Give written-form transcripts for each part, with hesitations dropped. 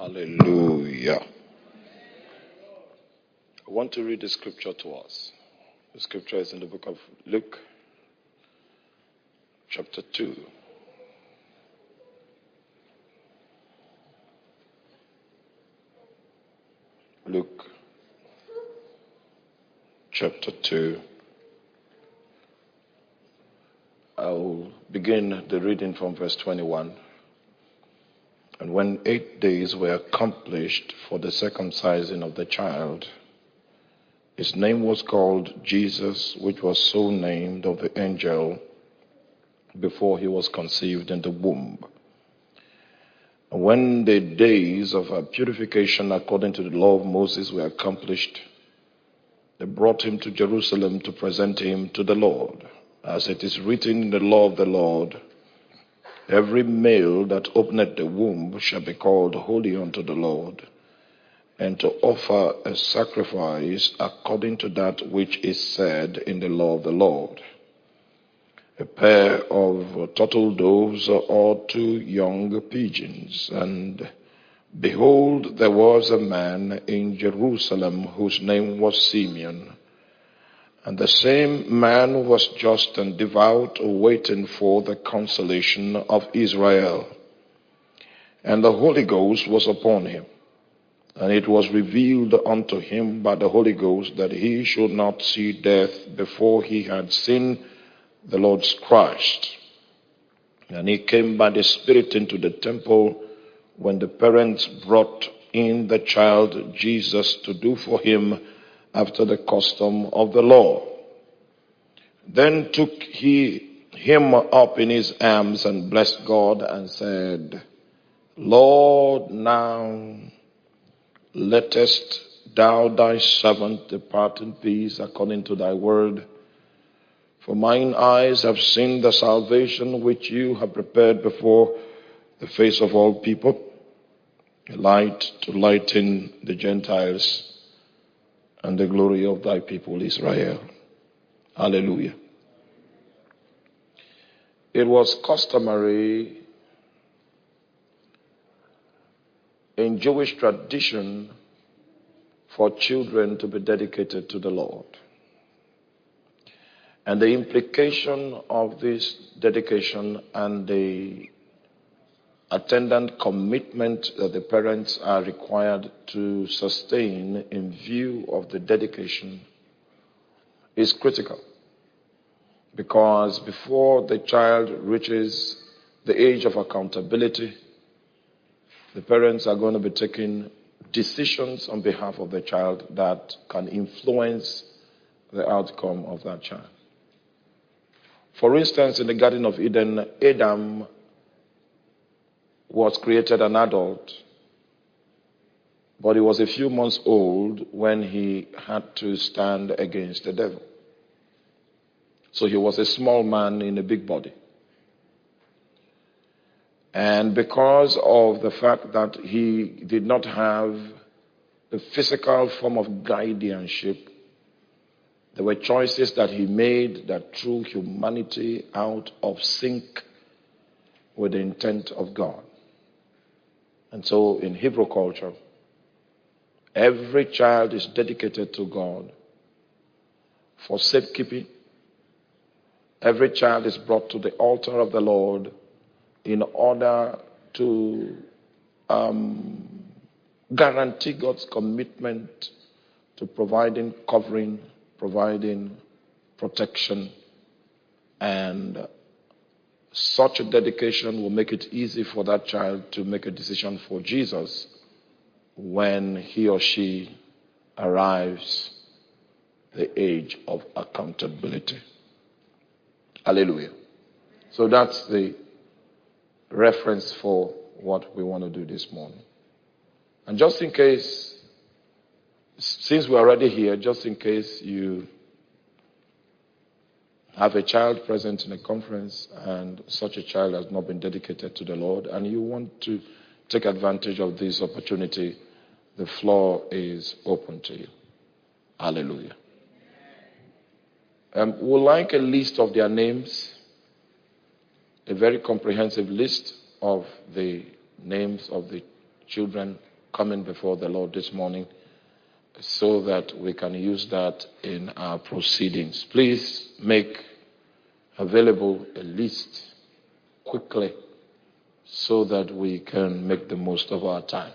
Hallelujah. I want to read the scripture to us. The scripture is in the book of Luke, chapter 2. Luke, chapter 2. I'll begin the reading from verse 21. And when 8 days were accomplished for the circumcision of the child, his name was called Jesus, which was so named of the angel before he was conceived in the womb. And when the days of purification according to the law of Moses were accomplished, they brought him to Jerusalem to present him to the Lord. As it is written in the law of the Lord, every male that openeth the womb shall be called holy unto the Lord, and to offer a sacrifice according to that which is said in the law of the Lord. A pair of turtle doves or 2 young pigeons. And behold, there was a man in Jerusalem whose name was Simeon. And the same man was just and devout, waiting for the consolation of Israel. And the Holy Ghost was upon him. And it was revealed unto him by the Holy Ghost that he should not see death before he had seen the Lord's Christ. And he came by the Spirit into the temple when the parents brought in the child Jesus to do for him after the custom of the law. Then took he him up in his arms and blessed God and said, Lord, now lettest thou thy servant depart in peace according to thy word. For mine eyes have seen the salvation which you have prepared before the face of all people, a light to lighten the Gentiles and the glory of thy people Israel. Hallelujah. It was customary in Jewish tradition for children to be dedicated to the Lord. And the implication of this dedication and the attendant commitment that the parents are required to sustain in view of the dedication is critical. Because before the child reaches the age of accountability, the parents are going to be taking decisions on behalf of the child that can influence the outcome of that child. For instance, in the Garden of Eden, Adam was created an adult, but he was a few months old when he had to stand against the devil. So he was a small man in a big body. And because of the fact that he did not have a physical form of guardianship, there were choices that he made that threw humanity out of sync with the intent of God. And so in Hebrew culture, every child is dedicated to God for safekeeping. Every child is brought to the altar of the Lord in order to guarantee God's commitment to providing covering, providing protection, and such a dedication will make it easy for that child to make a decision for Jesus when he or she arrives the age of accountability. Hallelujah. So that's the reference for what we want to do this morning. And just in case, since we're already here, just in case you have a child present in a conference and such a child has not been dedicated to the Lord and you want to take advantage of this opportunity, the floor is open to you. Hallelujah. We'd like a list of their names, a very comprehensive list of the names of the children coming before the Lord this morning so that we can use that in our proceedings. Please make available a list quickly so that we can make the most of our time.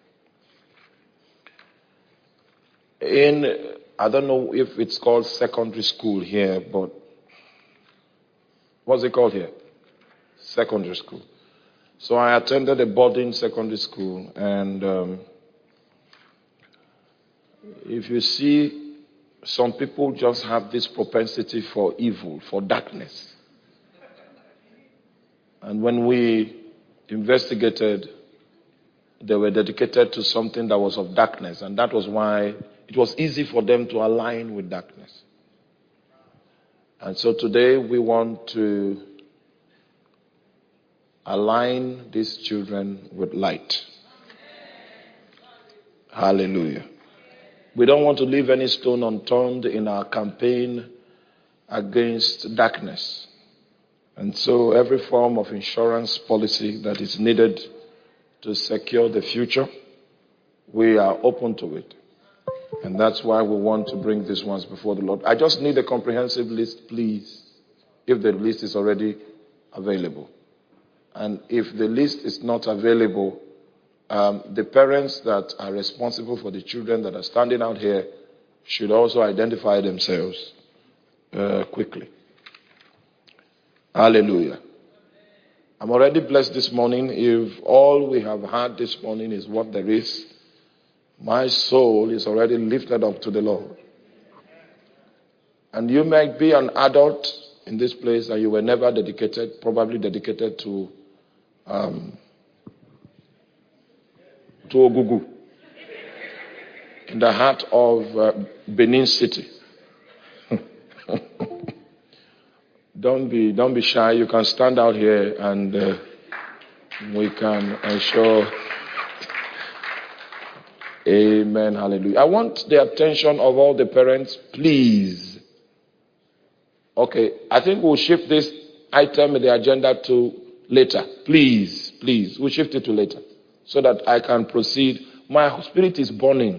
I don't know if it's called secondary school here, but what's it called here? Secondary school. So I attended a boarding secondary school, and if you see, some people just have this propensity for evil, for darkness. And when we investigated, they were dedicated to something that was of darkness, and that was why it was easy for them to align with darkness. And so today we want to align these children with light. Hallelujah. We don't want to leave any stone unturned in our campaign against darkness. And so every form of insurance policy that is needed to secure the future, we are open to it. And that's why we want to bring these ones before the Lord. I just need a comprehensive list, please, if the list is already available. And if the list is not available, the parents that are responsible for the children that are standing out here should also identify themselves quickly. Hallelujah. I'm already blessed this morning. If all we have had this morning is what there is, my soul is already lifted up to the Lord. And you may be an adult in this place and you were never dedicated, probably dedicated to Ogugu, in the heart of Benin City. Don't be shy. You can stand out here and we can ensure. Amen. Hallelujah. I want the attention of all the parents, please. Okay, I think we'll shift this item in the agenda to later. Please. We'll shift it to later so that I can proceed. My spirit is burning.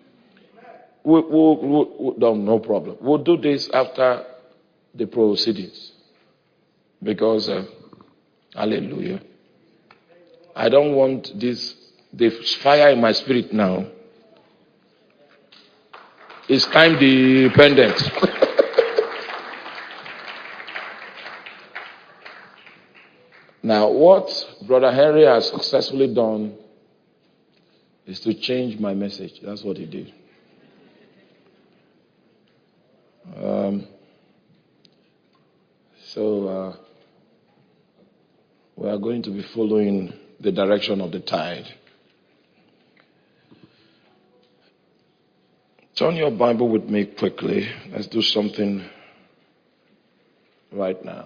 No problem. We'll do this after the proceedings. Because, hallelujah, I don't want this, the fire in my spirit now is time dependent. Now, what Brother Henry has successfully done is to change my message. That's what he did. So we are going to be following the direction of the tide. Turn your Bible with me quickly. Let's do something right now.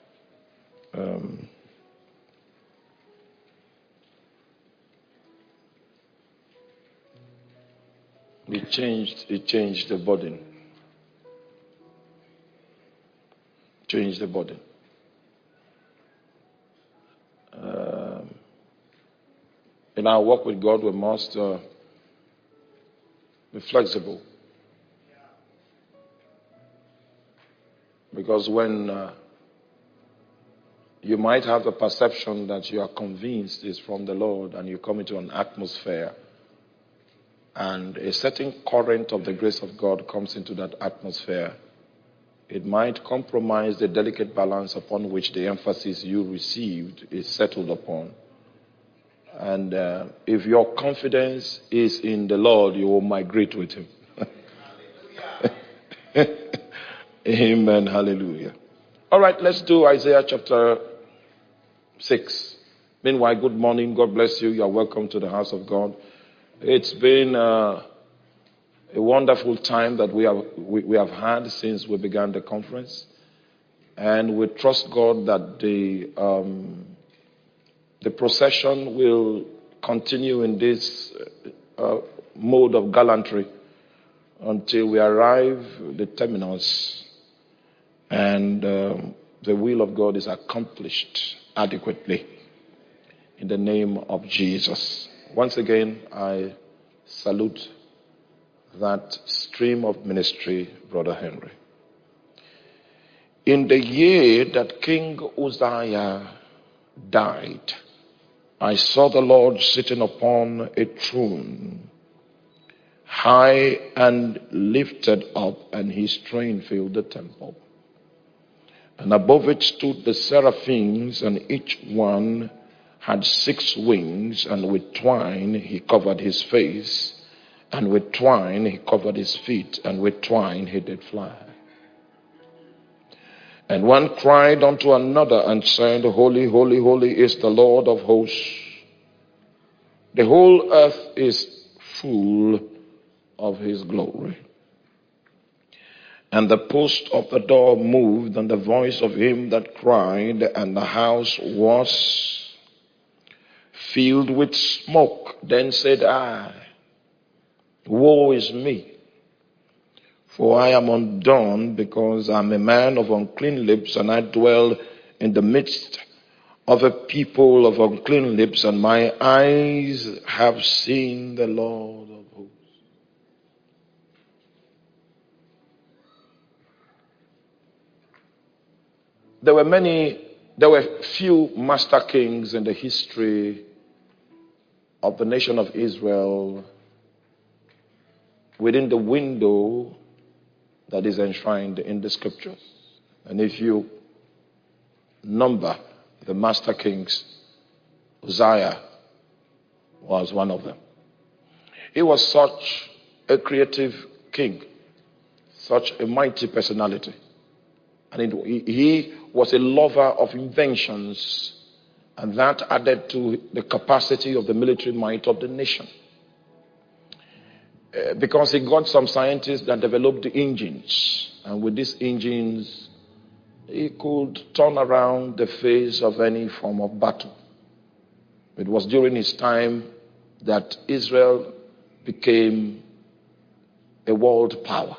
It changed the burden. Change the burden. In our walk with God, we must be flexible. Because when you might have the perception that you are convinced is from the Lord and you come into an atmosphere and a certain current of the grace of God comes into that atmosphere, it might compromise the delicate balance upon which the emphasis you received is settled upon. And if your confidence is in the Lord, you will migrate with Him. Amen. Hallelujah. All right, let's do Isaiah chapter 6. Meanwhile, good morning. God bless you. You are welcome to the house of God. It's been a wonderful time that we have had since we began the conference. And we trust God that the procession will continue in this mode of gallantry until we arrive at the terminus and the will of God is accomplished adequately in the name of Jesus. Once again, I salute that stream of ministry, Brother Henry. In the year that King Uzziah died, I saw the Lord sitting upon a throne, high and lifted up, and his train filled the temple. And above it stood the seraphims, and each one had 6 wings, and with twine he covered his face, and with twine he covered his feet, and with twine he did fly. And one cried unto another and said, Holy, holy, holy is the Lord of hosts. The whole earth is full of his glory. And the post of the door moved, and the voice of him that cried, and the house was filled with smoke. Then said I, Woe is me, for I am undone, because I am a man of unclean lips, and I dwell in the midst of a people of unclean lips, and my eyes have seen the Lord of hosts. There were few master kings in the history of the nation of Israel within the window that is enshrined in the scriptures. And if you number the master kings, Uzziah was one of them. He was such a creative king, such a mighty personality. And he was a lover of inventions, and that added to the capacity of the military might of the nation. Because he got some scientists that developed the engines, and with these engines, he could turn around the face of any form of battle. It was during his time that Israel became a world power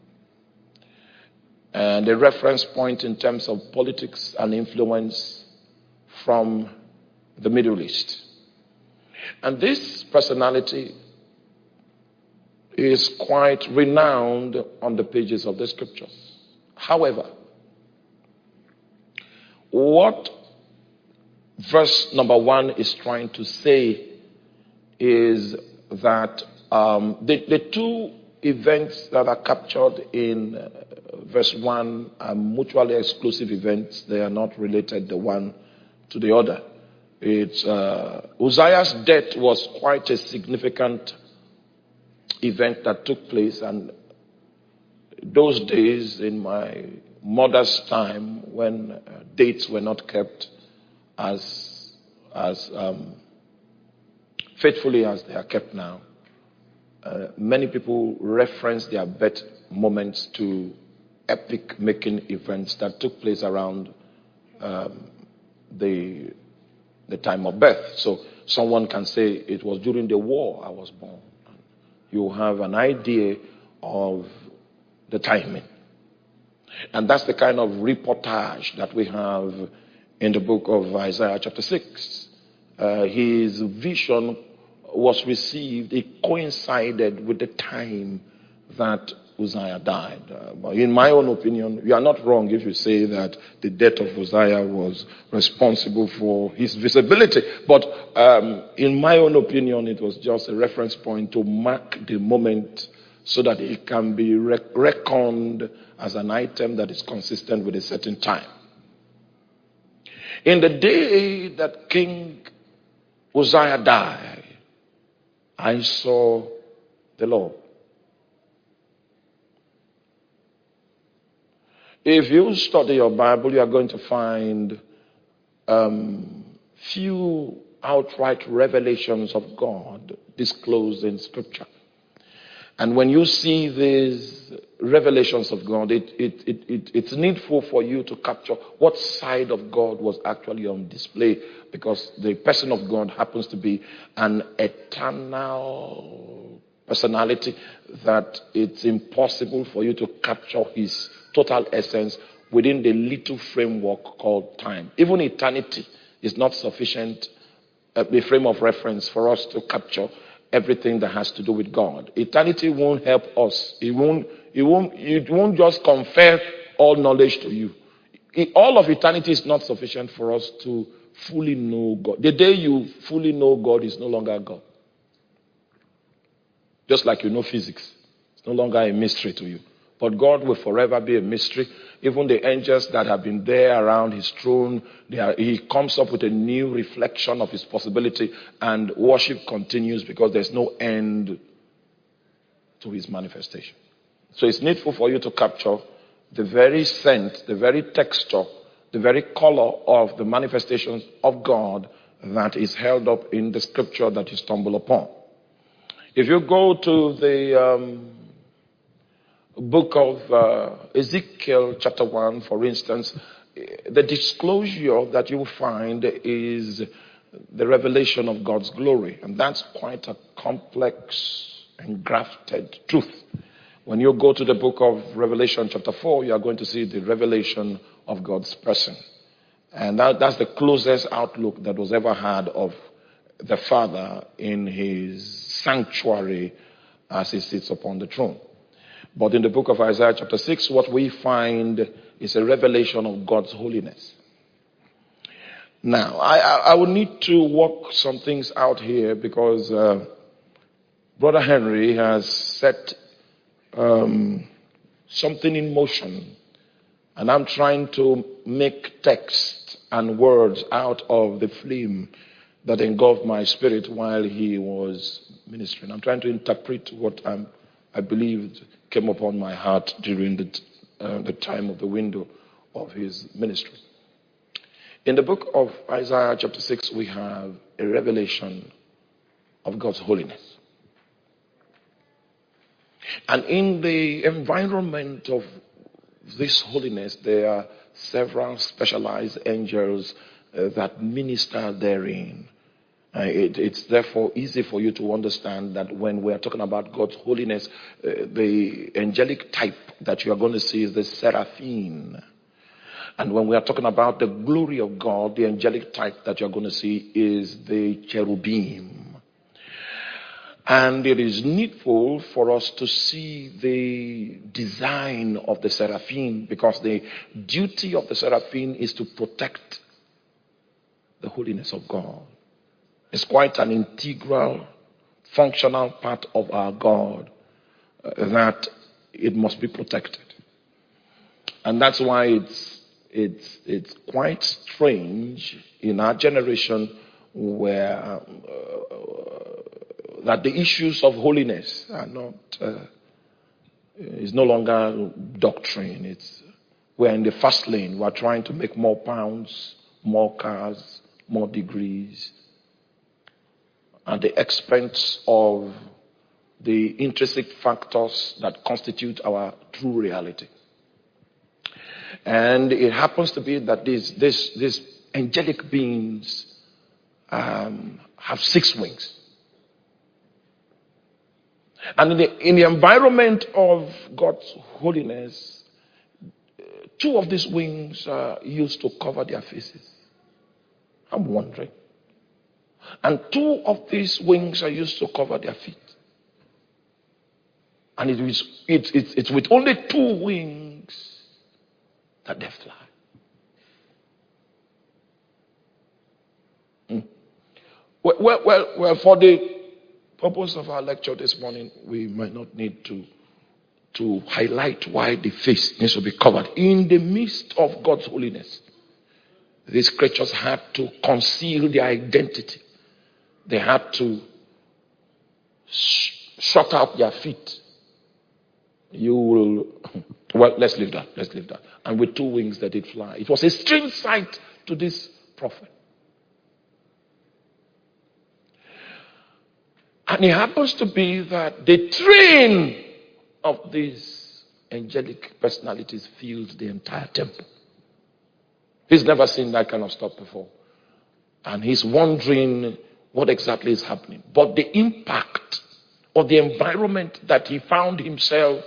and a reference point in terms of politics and influence from the Middle East. And this personality is quite renowned on the pages of the scriptures. However, what verse number 1 is trying to say is that the two events that are captured in verse 1 are mutually exclusive events. They are not related the one to the other. Uzziah's death was quite a significant event that took place, and those days in my mother's time, when dates were not kept as faithfully as they are kept now, many people reference their birth moments to epic making events that took place around the time of birth. So someone can say it was during the war I was born. You have an idea of the timing. And that's the kind of reportage that we have in the book of Isaiah chapter 6. His vision was received, it coincided with the time that Uzziah died. But in my own opinion, you are not wrong if you say that the death of Uzziah was responsible for his visibility. But in my own opinion, it was just a reference point to mark the moment so that it can be reckoned as an item that is consistent with a certain time. In the day that King Uzziah died, I saw the Lord. If you study your Bible, you are going to find few outright revelations of God disclosed in Scripture. And when you see these revelations of God, it's needful for you to capture what side of God was actually on display, because the person of God happens to be an eternal personality that it's impossible for you to capture his total essence within the little framework called time. Even eternity is not sufficient a frame of reference for us to capture everything that has to do with God. Eternity won't help us. It won't just confer all knowledge to you. All of eternity is not sufficient for us to fully know God. The day you fully know God is no longer God. Just like you know physics. It's no longer a mystery to you. But God will forever be a mystery. Even the angels that have been there around his throne, he comes up with a new reflection of his possibility, and worship continues because there's no end to his manifestation. So it's needful for you to capture the very scent, the very texture, the very color of the manifestations of God that is held up in the scripture that you stumble upon. If you go to the book of Ezekiel chapter 1, for instance, the disclosure that you will find is the revelation of God's glory. And that's quite a complex and grafted truth. When you go to the book of Revelation chapter 4, you are going to see the revelation of God's person. And that's the closest outlook that was ever had of the Father in his sanctuary as he sits upon the throne. But in the book of Isaiah chapter 6, what we find is a revelation of God's holiness. Now, I will need to work some things out here because Brother Henry has set something in motion. And I'm trying to make text and words out of the flame that engulfed my spirit while he was ministering. I'm trying to interpret what I believed came upon my heart during the time of the window of his ministry. In the book of Isaiah chapter 6, we have a revelation of God's holiness. And in the environment of this holiness, there are several specialized angels that minister therein. It's therefore easy for you to understand that when we are talking about God's holiness, the angelic type that you are going to see is the seraphim. And when we are talking about the glory of God, the angelic type that you're going to see is the cherubim. And it is needful for us to see the design of the seraphim, because the duty of the seraphim is to protect the holiness of God. It's quite an integral, functional part of our God that it must be protected. And that's why it's quite strange in our generation where that the issues of holiness are not is no longer doctrine. We're in the fast lane. We're trying to make more pounds, more cars, more degrees, at the expense of the intrinsic factors that constitute our true reality. And it happens to be that these angelic beings have 6 wings. And in the environment of God's holiness, 2 of these wings are used to cover their faces. I'm wondering. And 2 of these wings are used to cover their feet. And it's with only 2 wings that they fly. Well, for the purpose of our lecture this morning, we might not need to highlight why the face needs to be covered. In the midst of God's holiness, these creatures had to conceal their identity. They had to shut out their feet. Let's leave that. And with 2 wings that did fly. It was a strange sight to this prophet. And it happens to be that the train of these angelic personalities fills the entire temple. He's never seen that kind of stuff before. And he's wondering what exactly is happening. But the impact of the environment that he found himself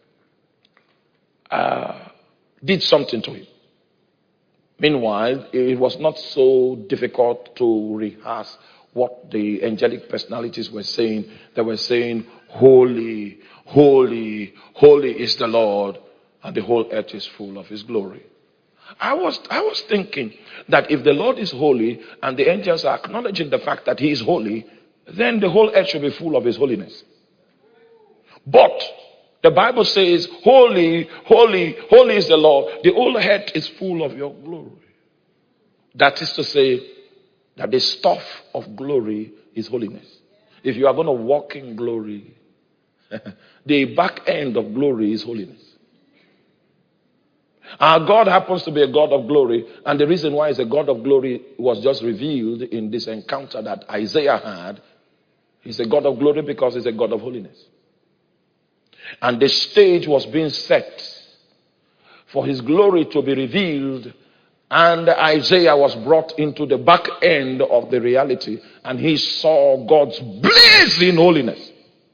did something to him. Meanwhile, it was not so difficult to rehearse what the angelic personalities were saying. They were saying, holy, holy, holy is the Lord, and the whole earth is full of his glory. I was thinking that if the Lord is holy and the angels are acknowledging the fact that he is holy, then the whole earth should be full of his holiness. But the Bible says, holy, holy, holy is the Lord. The whole earth is full of your glory. That is to say that the stuff of glory is holiness. If you are going to walk in glory, the back end of glory is holiness. Our God happens to be a God of glory, and the reason why he's a God of glory was just revealed in this encounter that Isaiah had. He's a God of glory because he's a God of holiness. And the stage was being set for his glory to be revealed, and Isaiah was brought into the back end of the reality, and he saw God's blazing holiness.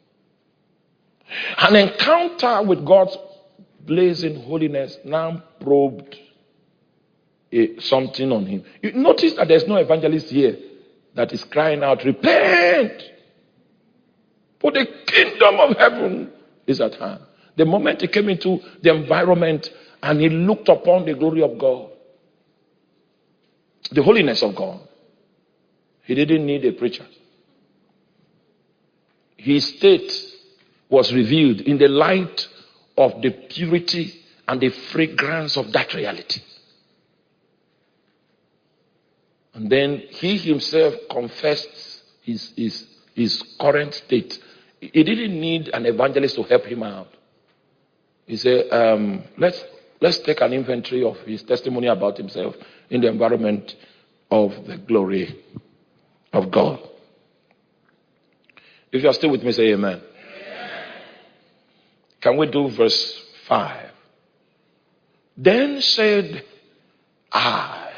An encounter with God's blazing holiness now probed something on him. You notice that there's no evangelist here that is crying out, repent, for the kingdom of heaven is at hand. The moment he came into the environment and he looked upon the glory of God, the holiness of God, he didn't need a preacher. His state was revealed in the light of the purity and the fragrance of that reality. And then he himself confessed his current state. He didn't need an evangelist to help him out. He said, let's take an inventory of his testimony about himself in the environment of the glory of God. If you are still with me, say amen. Can we do verse 5? Then said I,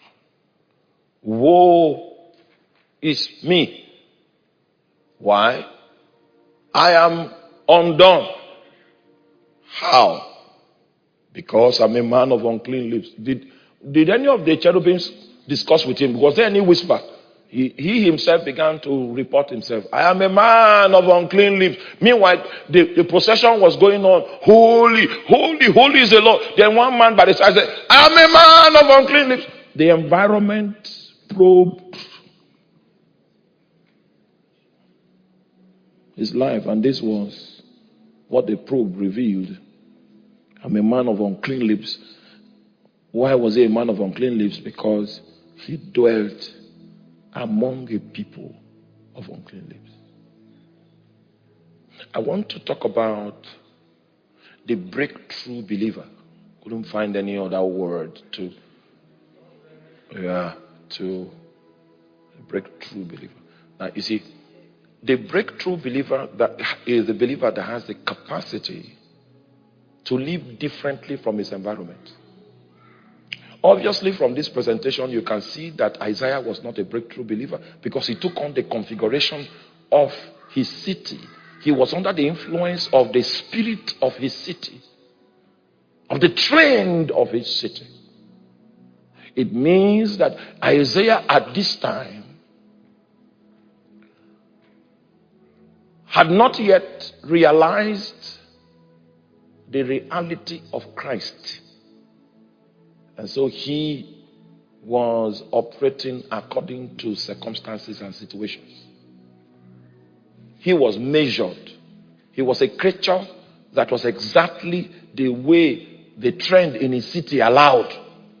woe is me. Why? I am undone. How? Because I'm a man of unclean lips. Did any of the cherubims discuss with him? Was there any whisper? He himself began to report himself. I am a man of unclean lips. Meanwhile, the procession was going on. Holy, holy, holy is the Lord. Then one man by the side said, I am a man of unclean lips. The environment probed his life, and this was what the probe revealed. I'm a man of unclean lips. Why was he a man of unclean lips? Because he dwelt among a people of unclean lips. I want to talk about the breakthrough believer. Couldn't find any other word to breakthrough believer. Now you see, the breakthrough believer that is the believer that has the capacity to live differently from his environment. Obviously, from this presentation, you can see that Isaiah was not a breakthrough believer because he took on the configuration of his city. He was under the influence of the spirit of his city, of the trend of his city. It means that Isaiah at this time had not yet realized the reality of Christ. And so he was operating according to circumstances and situations. He was measured. He was a creature that was exactly the way the trend in his city allowed.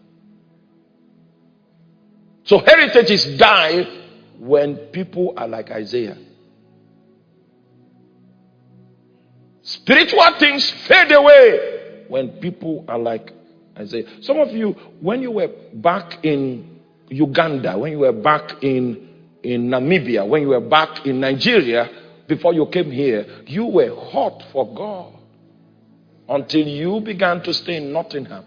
So heritages die when people are like Isaiah. Spiritual things fade away when people are like Isaiah. Some of you, when you were back in Uganda, when you were back in Namibia, when you were back in Nigeria, before you came here, you were hot for God until you began to stay in Nottingham.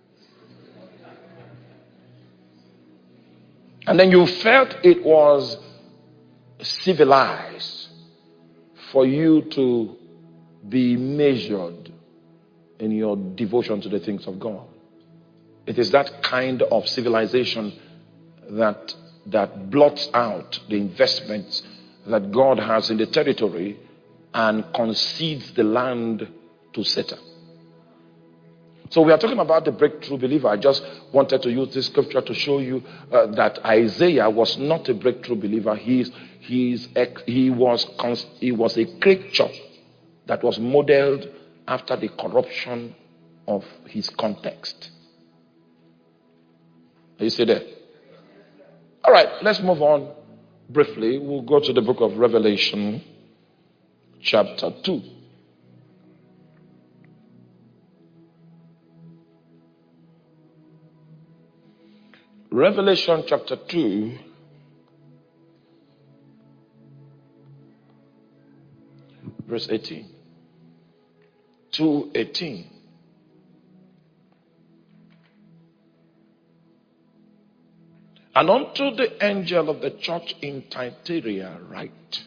And then you felt it was civilized for you to be measured in your devotion to the things of God. It is that kind of civilization that that blots out the investments that God has in the territory and concedes the land to Satan. So we are talking about the breakthrough believer. I just wanted to use this scripture to show you that Isaiah was not a breakthrough believer. He was a creature that was modeled after the corruption of his context. Are you still there? All right, let's move on briefly. We'll go to the book of Revelation, chapter 2. Revelation chapter 2, verse 18. 2:18. And unto the angel of the church in Thyatira write,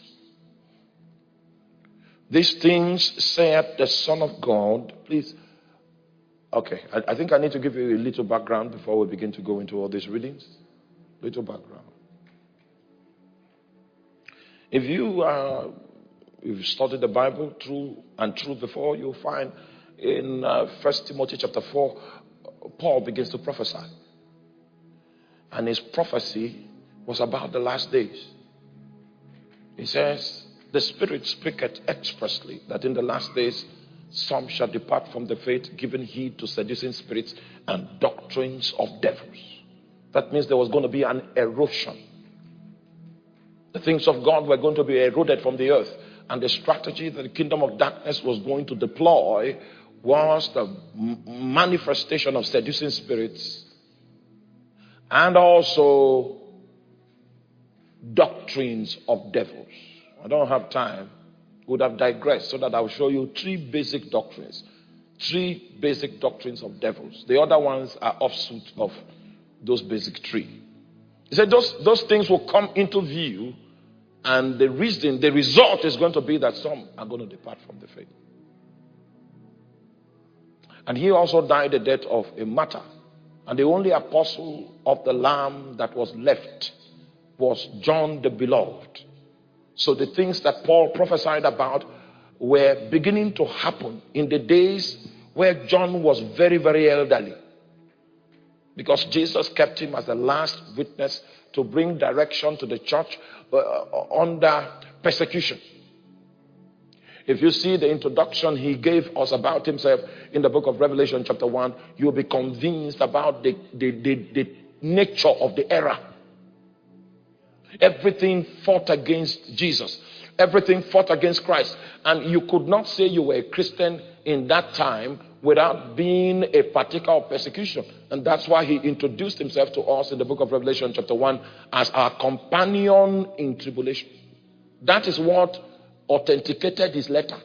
these things saith the Son of God. Please. Okay, I think I need to give you a little background before we begin to go into all these readings. Little background. If you've studied the Bible through and through before, you'll find in 1 Timothy chapter 4, Paul begins to prophesy. And his prophecy was about the last days. He says, the Spirit speaketh expressly that in the last days some shall depart from the faith, giving heed to seducing spirits and doctrines of devils. That means there was going to be an erosion. The things of God were going to be eroded from the earth. And the strategy that the kingdom of darkness was going to deploy was the manifestation of seducing spirits and also doctrines of devils. I don't have time. Would have digressed so that I will show you three basic doctrines. Three basic doctrines of devils. The other ones are offshoot of those basic three. He said those things will come into view, and the result is going to be that some are going to depart from the faith. And he also died the death of a martyr. And the only apostle of the Lamb that was left was John the Beloved. So the things that Paul prophesied about were beginning to happen in the days where John was very, very elderly. Because Jesus kept him as the last witness to bring direction to the church under persecution. If you see the introduction he gave us about himself in the book of Revelation chapter 1, you'll be convinced about the nature of the era. Everything fought against Jesus. Everything fought against Christ. And you could not say you were a Christian in that time without being a partaker of persecution. And that's why he introduced himself to us in the book of Revelation chapter 1 as our companion in tribulation. That is what authenticated his letter.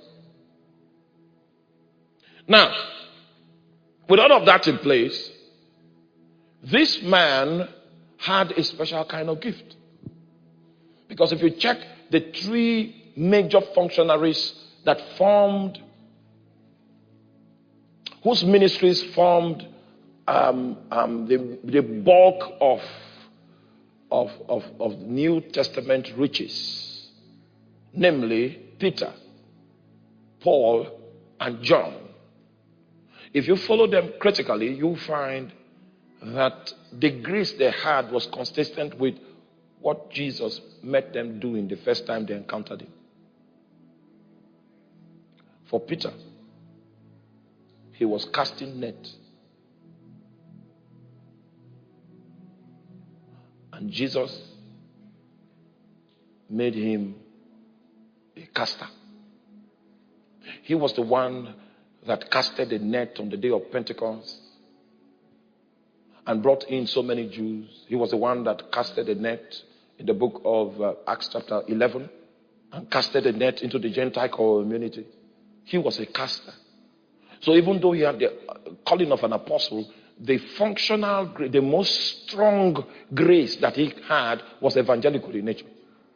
Now, with all of that in place, this man had a special kind of gift. Because if you check the three major functionaries that formed, whose ministries formed the bulk of New Testament riches, namely Peter, Paul, and John. If you follow them critically, you'll find that the grace they had was consistent with what Jesus made them do in the first time they encountered him. For Peter, he was casting net. And Jesus made him a caster. He was the one that casted the net on the day of Pentecost and brought in so many Jews. He was the one that casted the net in the book of Acts chapter 11 and casted the net into the Gentile community. He was a caster. So even though he had the calling of an apostle, the functional, the most strong grace that he had was evangelical in nature.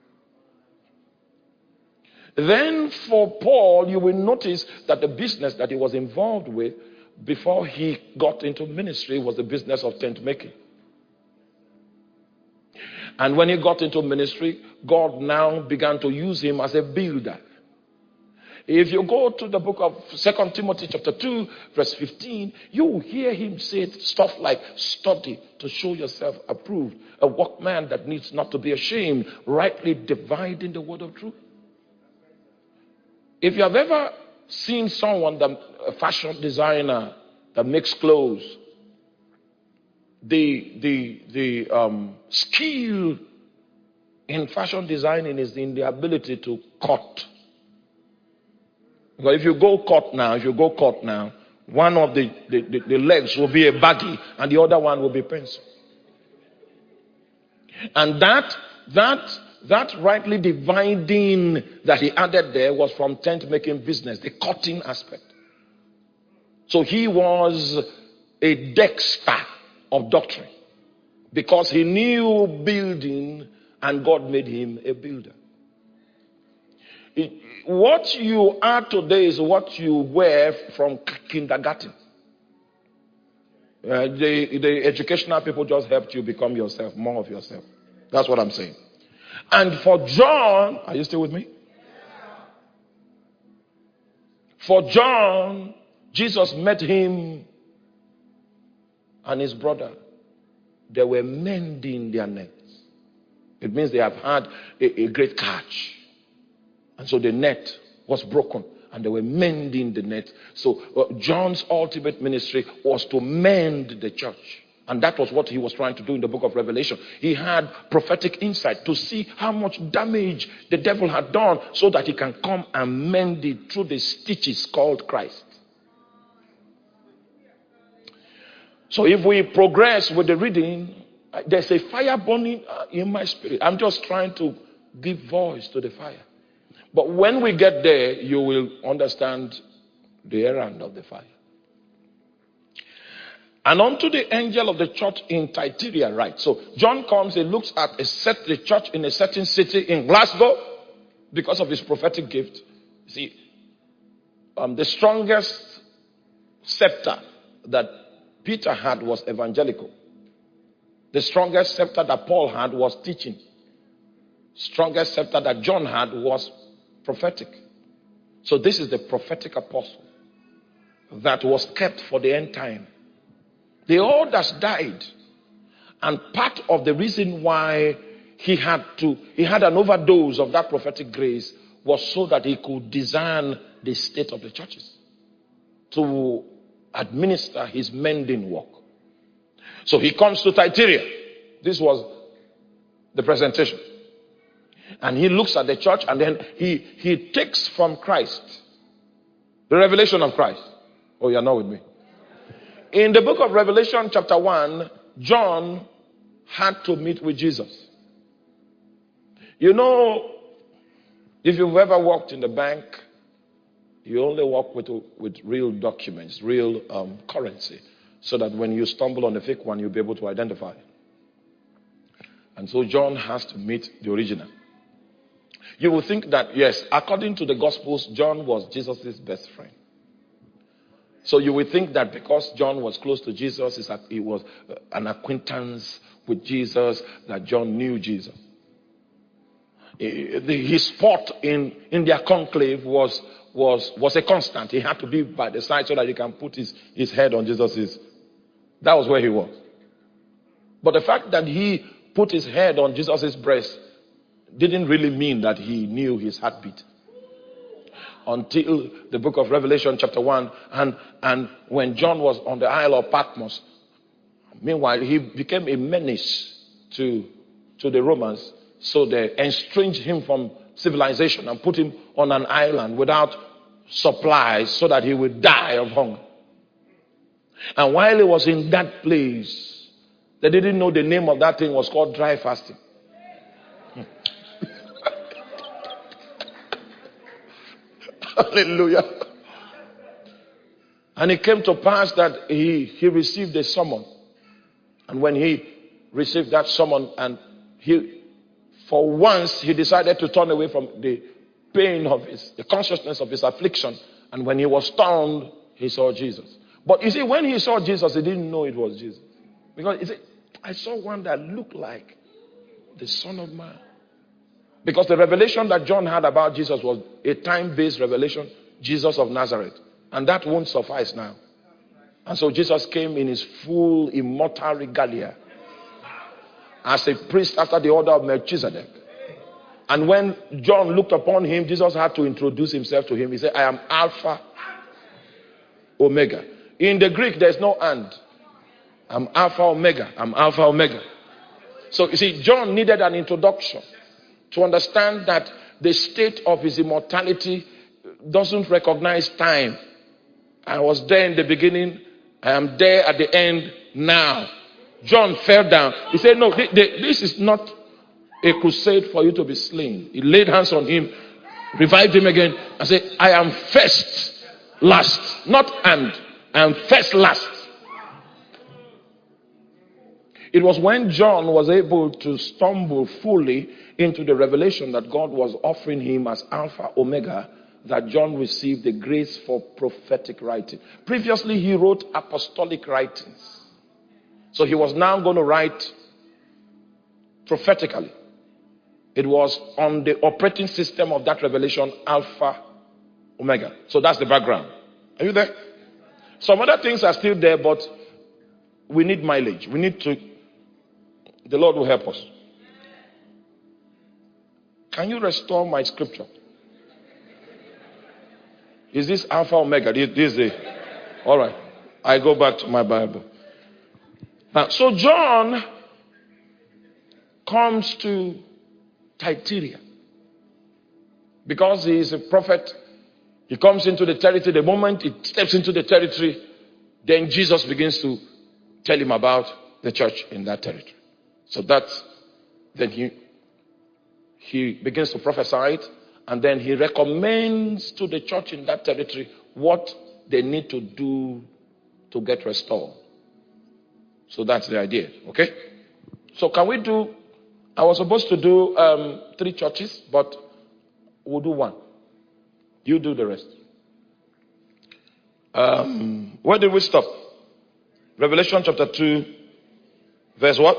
Then for Paul, you will notice that the business that he was involved with before he got into ministry was the business of tent making. And when he got into ministry, God now began to use him as a builder. If you go to the book of 2 Timothy chapter 2, verse 15, you will hear him say stuff like, study to show yourself approved, a workman that needs not to be ashamed, rightly dividing the word of truth. If you have ever seen someone, a fashion designer that makes clothes, the skill in fashion designing is in the ability to cut. Because if you go cut now, one of the legs will be a baggy and the other one will be pencil. And that rightly dividing that he added there was from tent making business, the cutting aspect. So he was a dexter of doctrine because he knew building and God made him a builder. What you are today is what you were from kindergarten. The educational people just helped you become yourself, more of yourself. That's what I'm saying. And for John, are you still with me? For John, Jesus met him and his brother. They were mending their nets. It means they have had a great catch. And so the net was broken and they were mending the net. So John's ultimate ministry was to mend the church. And that was what he was trying to do in the book of Revelation. He had prophetic insight to see how much damage the devil had done so that he can come and mend it through the stitches called Christ. So if we progress with the reading, there's a fire burning in my spirit. I'm just trying to give voice to the fire. But when we get there, you will understand the errand of the fire. And unto the angel of the church in Thyatira write. So John comes, he looks at the church in a certain city in Glasgow because of his prophetic gift. See, the strongest scepter that Peter had was evangelical. The strongest scepter that Paul had was teaching. Strongest scepter that John had was prophetic. So this is the prophetic apostle that was kept for the end time. The others died. And part of the reason why he had an overdose of that prophetic grace was so that he could discern the state of the churches to administer his mending work. So he comes to Thyatira. This was the presentation. And he looks at the church and then he takes from Christ the revelation of Christ. Oh, you're not with me. In the book of Revelation chapter 1, John had to meet with Jesus. You know, if you've ever worked in the bank, you only work with real documents, real currency, so that when you stumble on a fake one, you'll be able to identify. And so John has to meet the original. You will think that, yes, according to the Gospels, John was Jesus' best friend. So you will think that because John was close to Jesus, he was an acquaintance with Jesus, that John knew Jesus. His spot in their conclave was a constant. He had to be by the side so that he can put his head on Jesus'. That was where he was. But the fact that he put his head on Jesus' breast didn't really mean that he knew his heartbeat. Until the book of Revelation chapter 1 and when John was on the Isle of Patmos. Meanwhile, he became a menace to the Romans. So they estranged him from civilization and put him on an island without supplies so that he would die of hunger. And while he was in that place, they didn't know the name of that thing was called dry fasting. Hallelujah. And it came to pass that he received a summon. And when he received that summon, and for once he decided to turn away from the pain of the consciousness of his affliction. And when he was stoned, he saw Jesus. But you see, when he saw Jesus, he didn't know it was Jesus. Because he said, I saw one that looked like. The Son of Man. Because the revelation that John had about Jesus was a time-based revelation, Jesus of Nazareth. And that won't suffice now. And so Jesus came in his full immortal regalia as a priest after the order of Melchizedek. And when John looked upon him, Jesus had to introduce himself to him. He said, I am Alpha, Omega. In the Greek, there's no and. I'm Alpha, Omega. I'm Alpha, Omega. So you see, John needed an introduction to understand that the state of his immortality doesn't recognize time. I was there in the beginning. I am there at the end now. John fell down. He said, no, this is not a crusade for you to be slain. He laid hands on him, revived him again, and said, I am first, last. Not and. I am first, last. It was when John was able to stumble fully into the revelation that God was offering him as Alpha, Omega, that John received the grace for prophetic writing. Previously, he wrote apostolic writings. So he was now going to write prophetically. It was on the operating system of that revelation, Alpha, Omega. So that's the background. Are you there? Some other things are still there, but we need mileage. We need to. The Lord will help us. Can you restore my scripture? Is this Alpha, Omega? This is all right. I go back to my Bible. Now, so John comes to Thyatira because he is a prophet. He comes into the territory. The moment he steps into the territory, then Jesus begins to tell him about the church in that territory. So then he begins to prophesy it, and then he recommends to the church in that territory what they need to do to get restored. So that's the idea, okay? So can we do, I was supposed to do 3 churches, but we'll do 1. You do the rest. Where did we stop? Revelation chapter 2, verse what?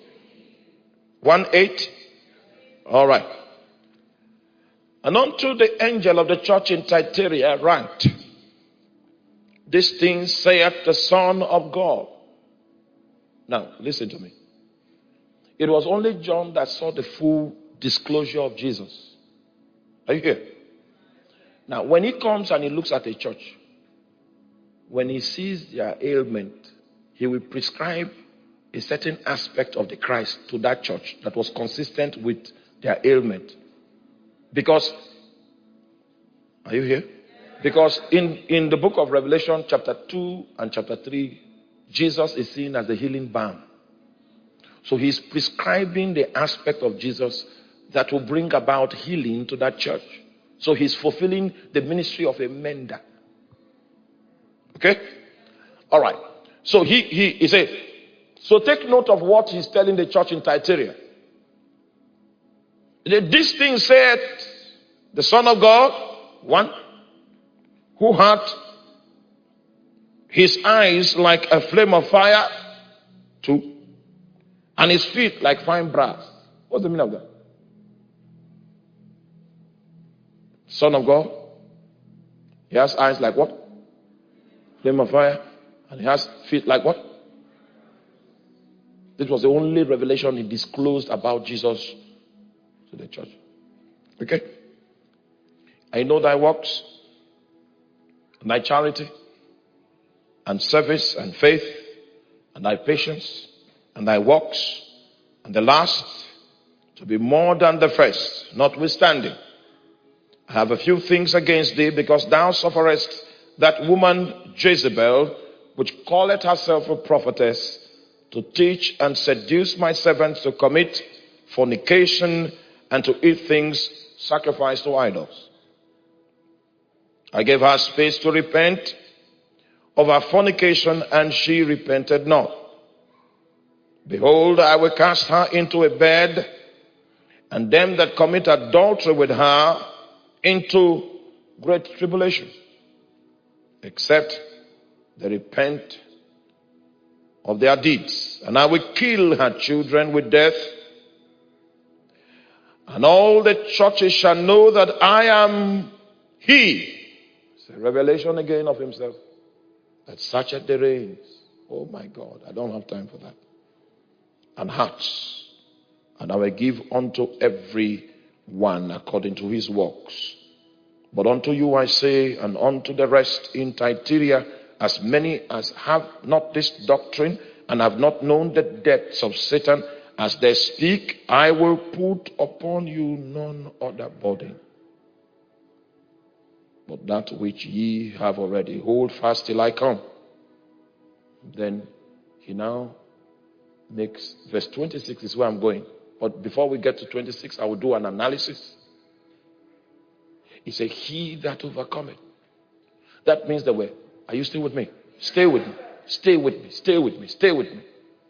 1:8. All right. And unto the angel of the church in Thyatira write, this thing saith the Son of God. Now, listen to me. It was only John that saw the full disclosure of Jesus. Are you here? Now, when he comes and he looks at a church, when he sees their ailment, he will prescribe a certain aspect of the Christ to that church that was consistent with their ailment. Because, are you here? Because in the book of Revelation, chapter 2 and chapter 3, Jesus is seen as the healing balm. So he's prescribing the aspect of Jesus that will bring about healing to that church. So he's fulfilling the ministry of a mender. Okay? All right. So he said, so take note of what he's telling the church in Thyatira. This thing said, the Son of God, 1, who had his eyes like a flame of fire, 2, and his feet like fine brass. What's the meaning of that? Son of God, he has eyes like what? Flame of fire. And he has feet like what? This was the only revelation he disclosed about Jesus to the church. Okay? I know thy works, and thy charity, and service, and faith, and thy patience, and thy works, and the last to be more than the first. Notwithstanding, I have a few things against thee, because thou sufferest that woman Jezebel, which calleth herself a prophetess, to teach and seduce my servants to commit fornication and to eat things sacrificed to idols. I gave her space to repent of her fornication, and she repented not. Behold, I will cast her into a bed, and them that commit adultery with her into great tribulation, except they repent of their deeds. And I will kill her children with death, And all the churches shall know that I am he. It's a revelation again of himself. That searcheth the reins. Oh my God, I don't have time for that. And hearts. And I will give unto every one according to his works. But unto you I say, and unto the rest in Thyatira, as many as have not this doctrine, and have not known the depths of Satan, as they speak, I will put upon you none other burden, but that which ye have already. Hold fast till I come. Then he now makes, verse 26 is where I'm going. But before we get to 26, I will do an analysis. He said, he that overcometh. That means the way. Are you still with me? Stay with me. Stay with me. Stay with me. Stay with me.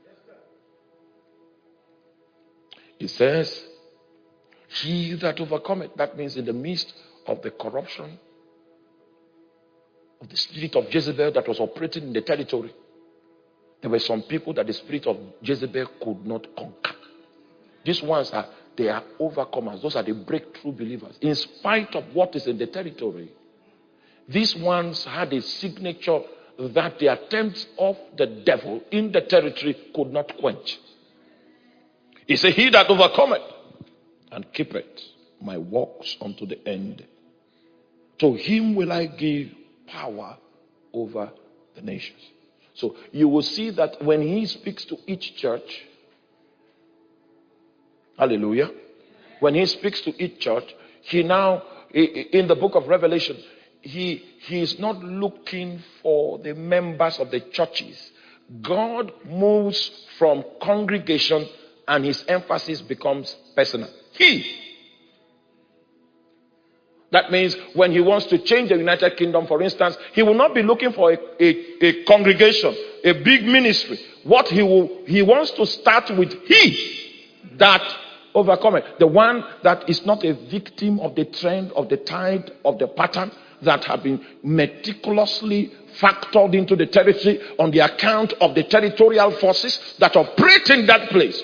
He says, he that overcometh. That means in the midst of the corruption of the spirit of Jezebel that was operating in the territory, there were some people that the spirit of Jezebel could not conquer. These ones they are overcomers. Those are the breakthrough believers. In spite of what is in the territory, these ones had a signature that the attempts of the devil in the territory could not quench. He said, he that overcometh and keepeth my works unto the end, to him will I give power over the nations. So you will see that when he speaks to each church, hallelujah, when he speaks to each church, he now, in the book of Revelation, he is not looking for the members of the churches. God moves from congregation and his emphasis becomes personal. He. That means when he wants to change the United Kingdom, for instance, he will not be looking for a congregation, a big ministry. What he wants to start with he that overcometh. The one that is not a victim of the trend, of the tide, of the pattern that have been meticulously factored into the territory on the account of the territorial forces that operate in that place.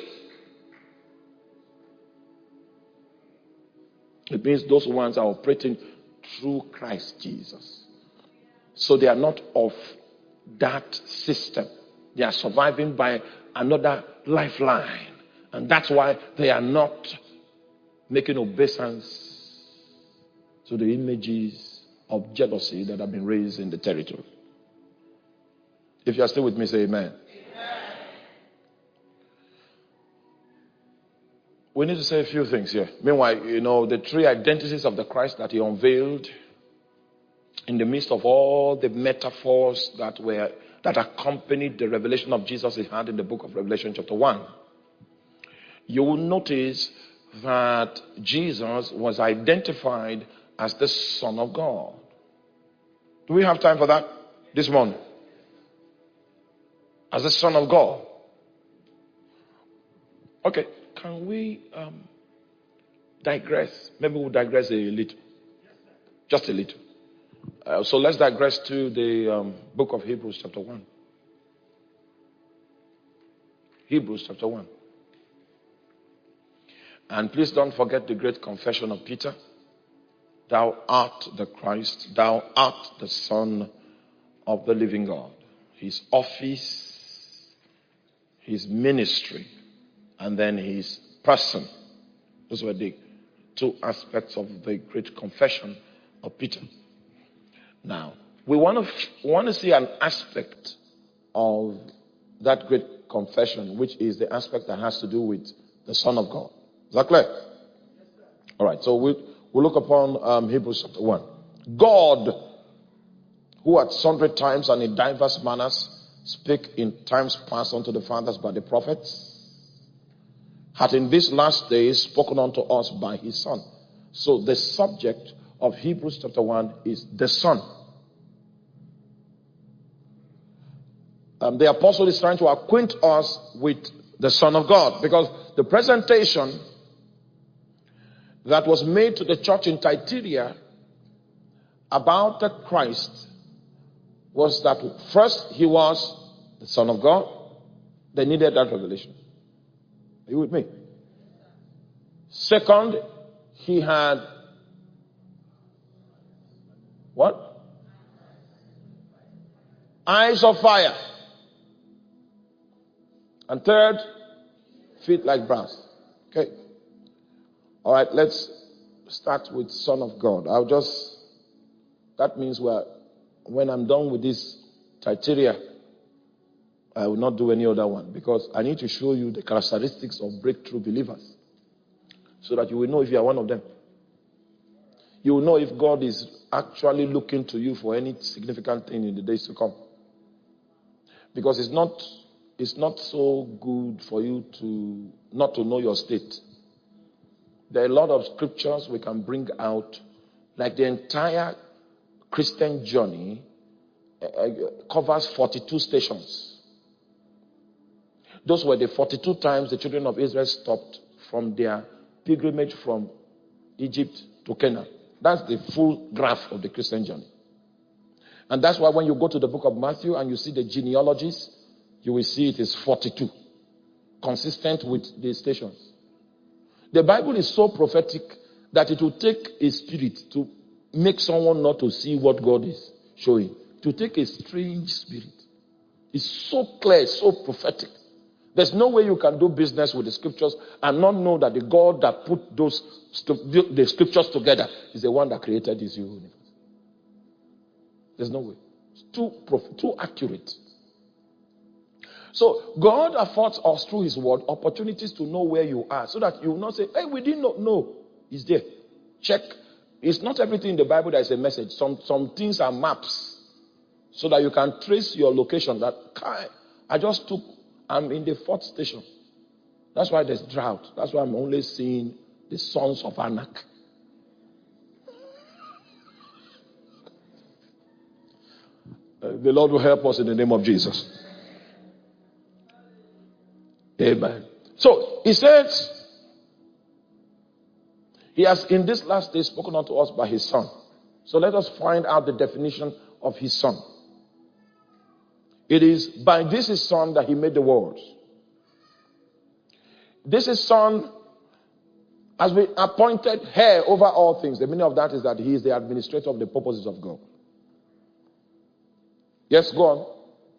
It means those ones are operating through Christ Jesus. So they are not of that system. They are surviving by another lifeline. And that's why they are not making obeisance to the images of jealousy that have been raised in the territory. If you are still with me, say amen. We need to say a few things here. Meanwhile, the three identities of the Christ that he unveiled in the midst of all the metaphors that accompanied the revelation of Jesus he had in the book of Revelation chapter 1. You will notice that Jesus was identified as the Son of God. Do we have time for that this morning? As the Son of God. Okay. Can we digress? Maybe we'll digress a little. Just a little. So let's digress to the book of Hebrews chapter 1. Hebrews chapter 1. And please don't forget the great confession of Peter. Thou art the Christ. Thou art the Son of the living God. His office, his ministry, and then his person. Those were the two aspects of the great confession of Peter. Now, we want to see an aspect of that great confession, which is the aspect that has to do with the Son of God. Is that clear? All right, so we'll look upon Hebrews chapter 1. God, who at sundry times and in diverse manners spake in times past unto the fathers by the prophets, hath in these last days spoken unto us by his Son. So the subject of Hebrews chapter 1 is the Son. The apostle is trying to acquaint us with the Son of God, because the presentation that was made to the church in Thyatira about the Christ was that first he was the Son of God. They needed that revelation. Are you with me? Second, he had what? Eyes of fire. And third, feet like brass. Okay. All right, let's start with Son of God. That means when I'm done with this criteria, I will not do any other one, because I need to show you the characteristics of breakthrough believers so that you will know if you are one of them. You will know if God is actually looking to you for any significant thing in the days to come. Because it's not so good for you to not to know your state. There are a lot of scriptures we can bring out, like the entire Christian journey covers 42 stations. Those were the 42 times the children of Israel stopped from their pilgrimage from Egypt to Canaan. That's the full graph of the Christian journey. And that's why when you go to the book of Matthew and you see the genealogies, you will see it is 42, consistent with the stations. The Bible is so prophetic that it will take a spirit to make someone not to see what God is showing. To take a strange spirit. It's so clear, so prophetic. There's no way you can do business with the scriptures and not know that the God that put the scriptures together is the one that created this universe. There's no way. It's too accurate. So God affords us through his word opportunities to know where you are, so that you will not say, hey, we did not know. It's there. Check. It's not everything in the Bible that is a message. Some things are maps, so that you can trace your location. That I'm in the 4th station. That's why there's drought. That's why I'm only seeing the sons of Anak. The Lord will help us in the name of Jesus. Amen. So, he says, he has in this last day spoken unto us by his son. So let us find out the definition of his son. It is by this his son that he made the world. This his son has been appointed heir over all things. The meaning of that is that he is the administrator of the purposes of God. Yes, go on.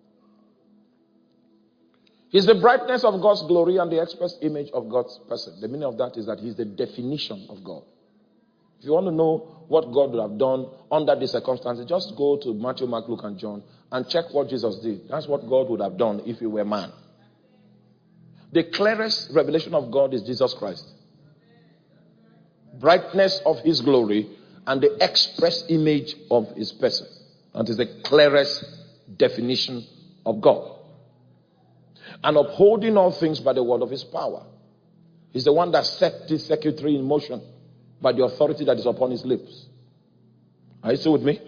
He's the brightness of God's glory and the express image of God's person. The meaning of that is that he's the definition of God. If you want to know what God would have done under these circumstances, just go to Matthew, Mark, Luke, and John and check what Jesus did. That's what God would have done if he were man. The clearest revelation of God is Jesus Christ. Brightness of his glory and the express image of his person. That is the clearest definition of God. And upholding all things by the word of his power. He's the one that set this secretary in motion by the authority that is upon his lips. Are you still with me?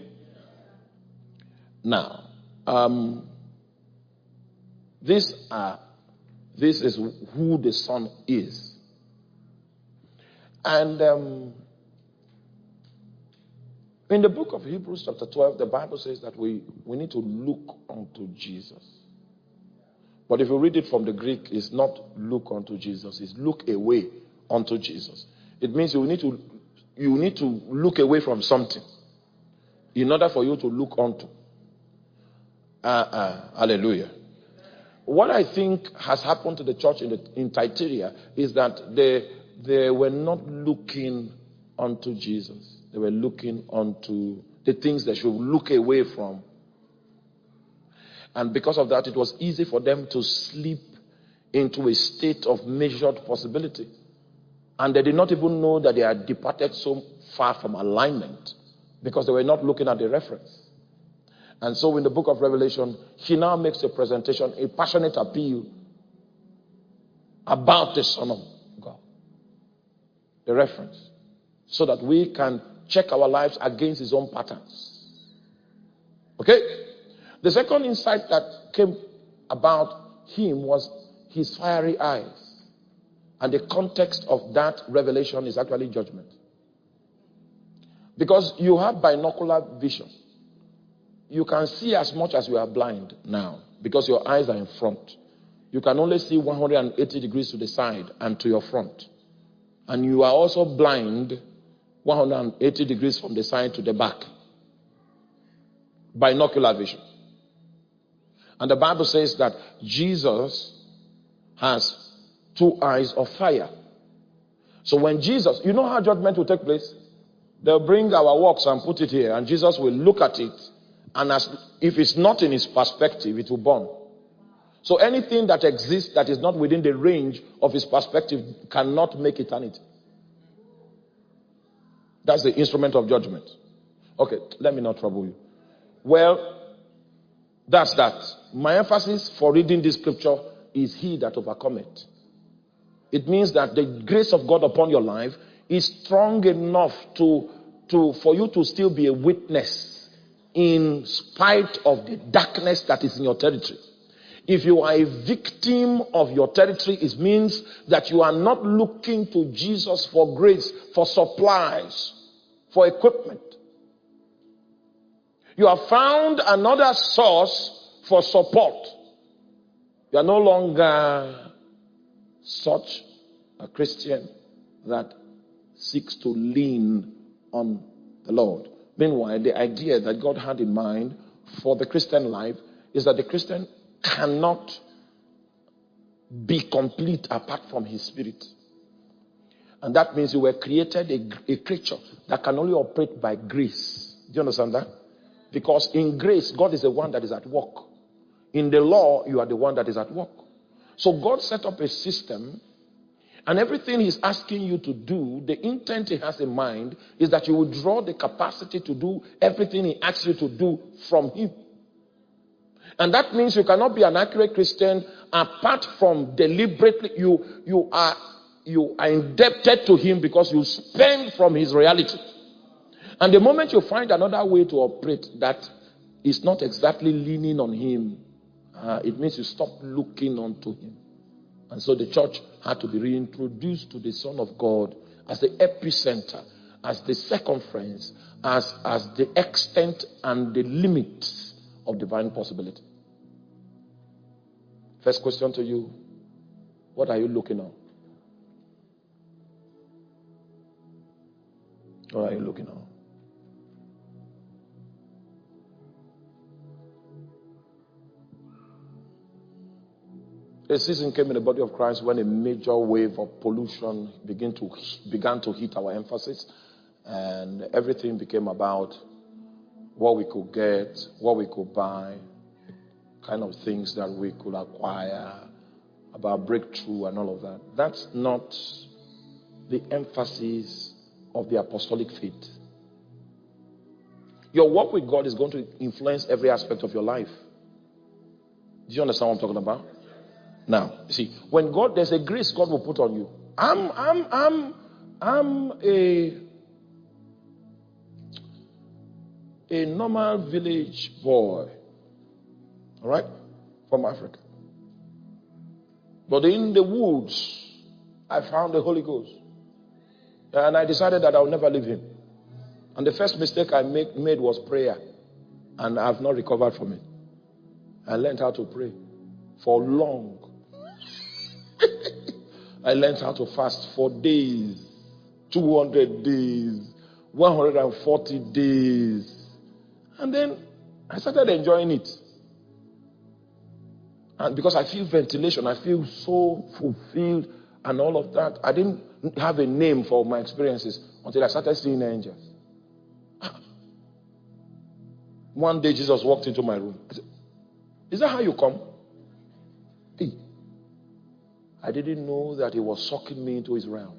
Now, this is who the Son is. And in the book of Hebrews chapter 12, the Bible says that we need to look unto Jesus. But if you read it from the Greek, it's not look unto Jesus, it's look away unto Jesus. It means you need to look away from something in order for you to look unto. Hallelujah. What I think has happened to the church in Thyatira is that they were not looking unto Jesus. They were looking unto the things they should look away from. And because of that, it was easy for them to slip into a state of measured possibility. And they did not even know that they had departed so far from alignment because they were not looking at the reference. And so in the book of Revelation, he now makes a presentation, a passionate appeal about the Son of God. The reference. So that we can check our lives against his own patterns. Okay? The second insight that came about him was his fiery eyes. And the context of that revelation is actually judgment. Because you have binocular vision. You can see as much as you are blind now because your eyes are in front. You can only see 180 degrees to the side and to your front. And you are also blind 180 degrees from the side to the back. Binocular vision. And the Bible says that Jesus has 2 eyes of fire. So when Jesus, you know how judgment will take place? They'll bring our works and put it here, and Jesus will look at it, and if it's not in his perspective, it will burn. So anything that exists that is not within the range of his perspective cannot make eternity. That's the instrument of judgment. Okay, let me not trouble you. Well, that's that. My emphasis for reading this scripture is he that overcometh. It means that the grace of God upon your life is strong enough for you to still be a witness in spite of the darkness that is in your territory. If you are a victim of your territory, it means that you are not looking to Jesus for grace, for supplies, for equipment. You have found another source for support. You are no longer such a Christian that seeks to lean on the Lord. Meanwhile, the idea that God had in mind for the Christian life is that the Christian cannot be complete apart from his spirit. And that means you were created a creature that can only operate by grace. Do you understand that? Because in grace, God is the one that is at work. In the law, you are the one that is at work. So God set up a system, and everything he's asking you to do, the intent he has in mind is that you will draw the capacity to do everything he asks you to do from him. And that means you cannot be an accurate Christian apart from deliberately, you are indebted to him because you spend from his reality. And the moment you find another way to operate that is not exactly leaning on him, it means you stop looking unto him. And so the church had to be reintroduced to the Son of God as the epicenter, as the circumference, as the extent and the limits of divine possibility. First question to you, what are you looking on? What are you looking on? A season came in the body of Christ when a major wave of pollution began to hit our emphasis, and everything became about what we could get, what we could buy, kind of things that we could acquire, about breakthrough and all of that. That's not the emphasis of the apostolic faith. Your walk with God is going to influence every aspect of your life. Do you understand what I'm talking about? Now, see, when God, there's a grace God will put on you. I'm a normal village boy, all right, from Africa. But in the woods, I found the Holy Ghost. And I decided that I would never leave him. And the first mistake I made was prayer. And I've not recovered from it. I learned how to pray for long. I learned how to fast for days, 200 days, 140 days. And then I started enjoying it. And because I feel ventilation, I feel so fulfilled and all of that. I didn't have a name for my experiences until I started seeing angels. One day Jesus walked into my room. I said, is that how you come? Hey. I didn't know that he was sucking me into his realm.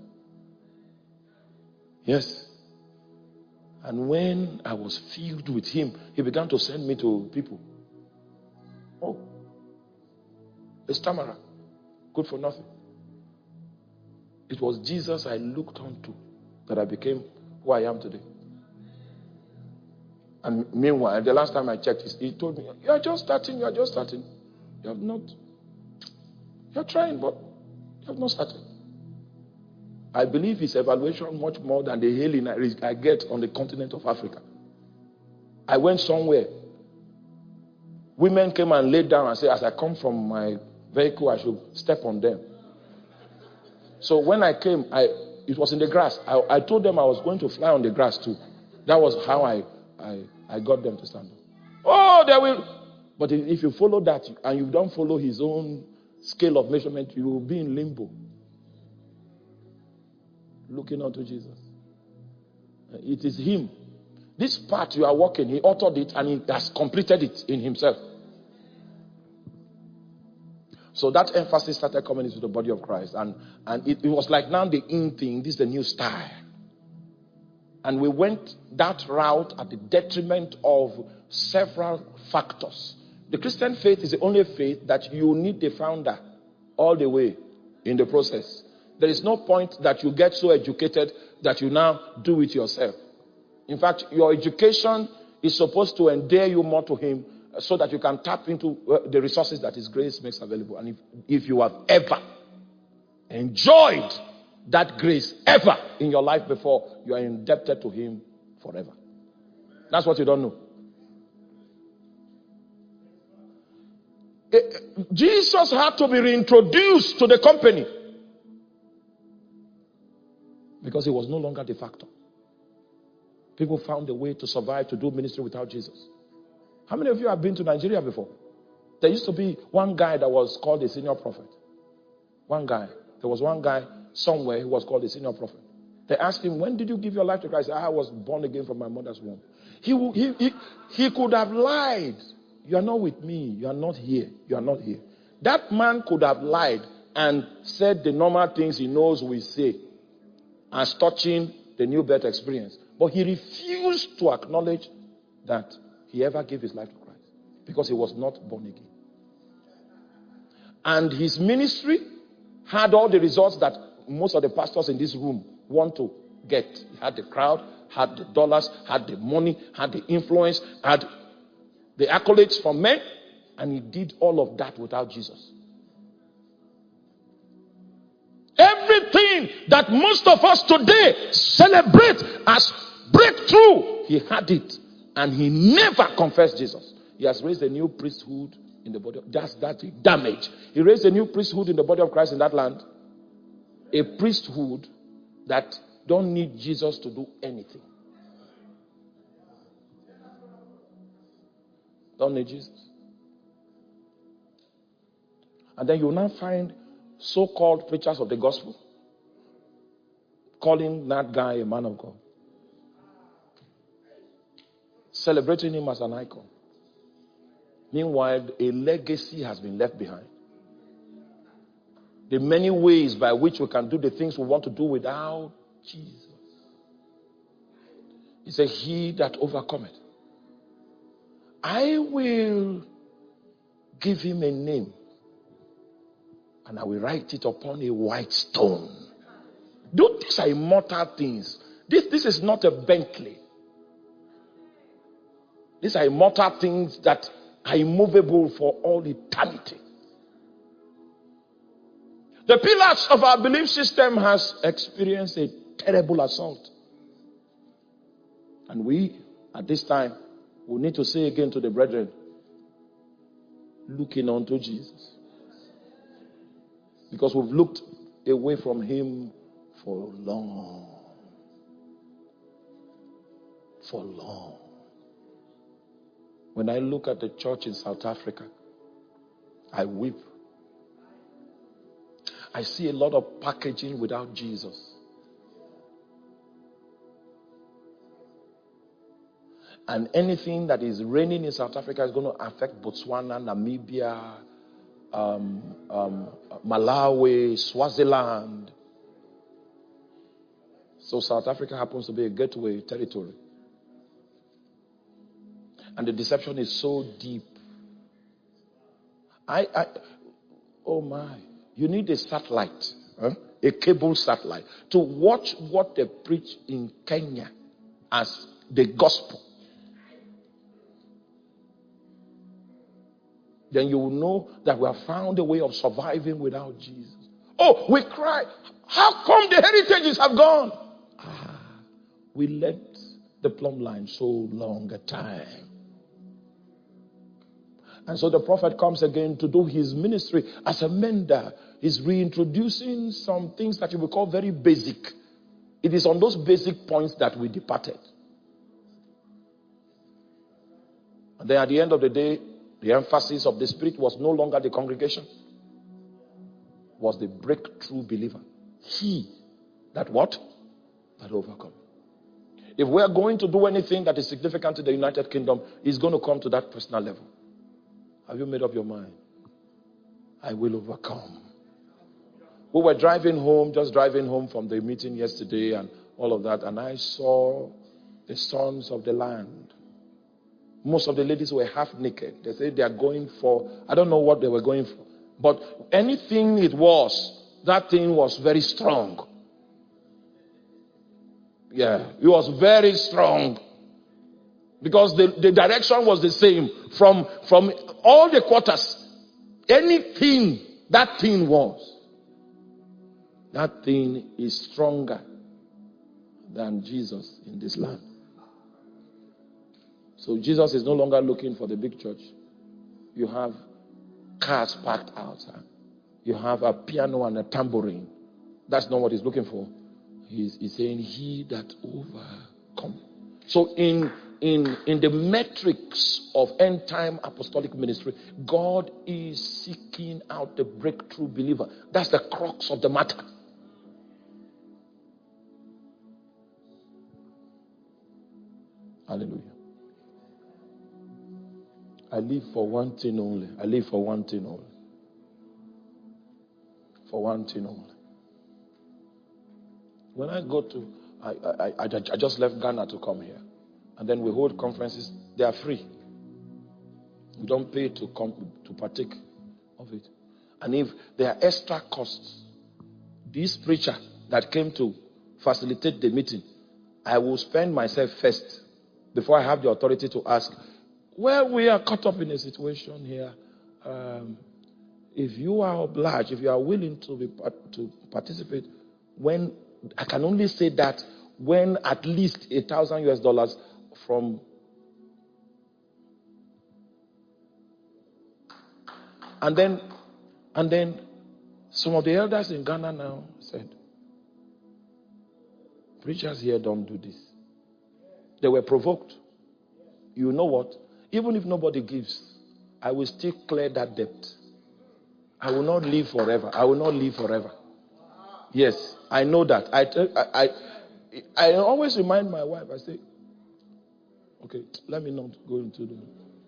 Yes. And when I was filled with him, he began to send me to people. Oh, a stammerer, good for nothing. It was Jesus I looked onto that I became who I am today. And meanwhile, the last time I checked, he told me, you're just starting. You have not. You're trying, but you have not started. I believe his evaluation much more than the hailing I get on the continent of Africa. I went somewhere. Women came and laid down and said, as I come from my vehicle, I should step on them. So when I came, It was in the grass. I told them I was going to fly on the grass too. That was how I got them to stand up. Oh, they will. But if you follow that and you don't follow his own scale of measurement, you will be in limbo. Looking unto Jesus. It is him. This part you are walking, he authored it and he has completed it in himself. So that emphasis started coming into the body of Christ. And it was like now the in thing, this is the new style. And we went that route at the detriment of several factors. The Christian faith is the only faith that you need the founder all the way in the process. There is no point that you get so educated that you now do it yourself. In fact, your education is supposed to endear you more to him so that you can tap into the resources that his grace makes available. And if you have ever enjoyed that grace ever in your life before, you are indebted to him forever. That's what you don't know. Jesus had to be reintroduced to the company because he was no longer the factor. People found a way to survive, to do ministry without Jesus. How many of you have been to Nigeria before? There used to be one guy that was called a senior prophet. One guy. There was one guy somewhere who was called a senior prophet. They asked him, when did you give your life to Christ? I was born again from my mother's womb. He could have lied. You are not with me. You are not here. You are not here. That man could have lied and said the normal things he knows we say as touching the new birth experience. But he refused to acknowledge that he ever gave his life to Christ because he was not born again. And his ministry had all the results that most of the pastors in this room want to get. He had the crowd, had the dollars, had the money, had the influence, had the accolades from men, and he did all of that without Jesus. Everything that most of us today celebrate as breakthrough, he had it, and he never confessed Jesus. He has raised a new priesthood in the body. That's damage. He raised a new priesthood in the body of Christ in that land. A priesthood that don't need Jesus to do anything. Don't need Jesus. And then you will now find so-called preachers of the gospel calling that guy a man of God, celebrating him as an icon. Meanwhile, a legacy has been left behind. The many ways by which we can do the things we want to do without Jesus. He said, he that overcometh, I will give him a name, and I will write it upon a white stone. These are immortal things. This is not a Bentley. These are immortal things that are immovable for all eternity. The pillars of our belief system has experienced a terrible assault. And we, at this time, will need to say again to the brethren, looking unto Jesus. Because we've looked away from him for long. For long. When I look at the church in South Africa, I weep. I see a lot of packaging without Jesus. And anything that is reigning in South Africa is going to affect Botswana, Namibia, Malawi, Swaziland. So South Africa happens to be a gateway territory. And the deception is so deep. Oh my. You need a satellite, a cable satellite, to watch what they preach in Kenya as the gospel. Then you will know that we have found a way of surviving without Jesus. Oh, we cry. How come the heritages have gone? We let the plumb line so long a time. And so the prophet comes again to do his ministry as a mender. He's reintroducing some things that you will call very basic It is on those basic points that we departed. And then at the end of the day, the emphasis of the Spirit was no longer the congregation, was the breakthrough believer. He that what? That overcome. If we are going to do anything that is significant in the United Kingdom, it's going to come to that personal level. Have you made up your mind? I will overcome. We were driving home from the meeting yesterday and all of that, and I saw the sons of the land. Most of the ladies were half naked. They said they are going for, I don't know what they were going for, but anything it was, that thing was very strong. Yeah, it was very strong. Because the direction was the same from all the quarters. Anything that thing was, that thing is stronger than Jesus in this land. So Jesus is no longer looking for the big church. You have cars parked outside. You have a piano and a tambourine. That's not what he's looking for. He's saying, he that overcomes. So in the metrics of end time apostolic ministry, God is seeking out the breakthrough believer. That's the crux of the matter. Hallelujah. I live for one thing only. I live for one thing only. For one thing only. When I go to, I just left Ghana to come here. And then we hold conferences. They are free. We don't pay to partake of it. And if there are extra costs, this preacher that came to facilitate the meeting, I will spend myself first before I have the authority to ask. Well, we are caught up in a situation here. If you are obliged, if you are willing to participate, when I can only say that when at least $1,000 from, and then some of the elders in Ghana now said, preachers here don't do this. They were provoked. You know what? Even if nobody gives, I will still clear that debt. I will not live forever. I will not live forever. Yes, I know that. I always remind my wife, I say, okay, let me not go into the,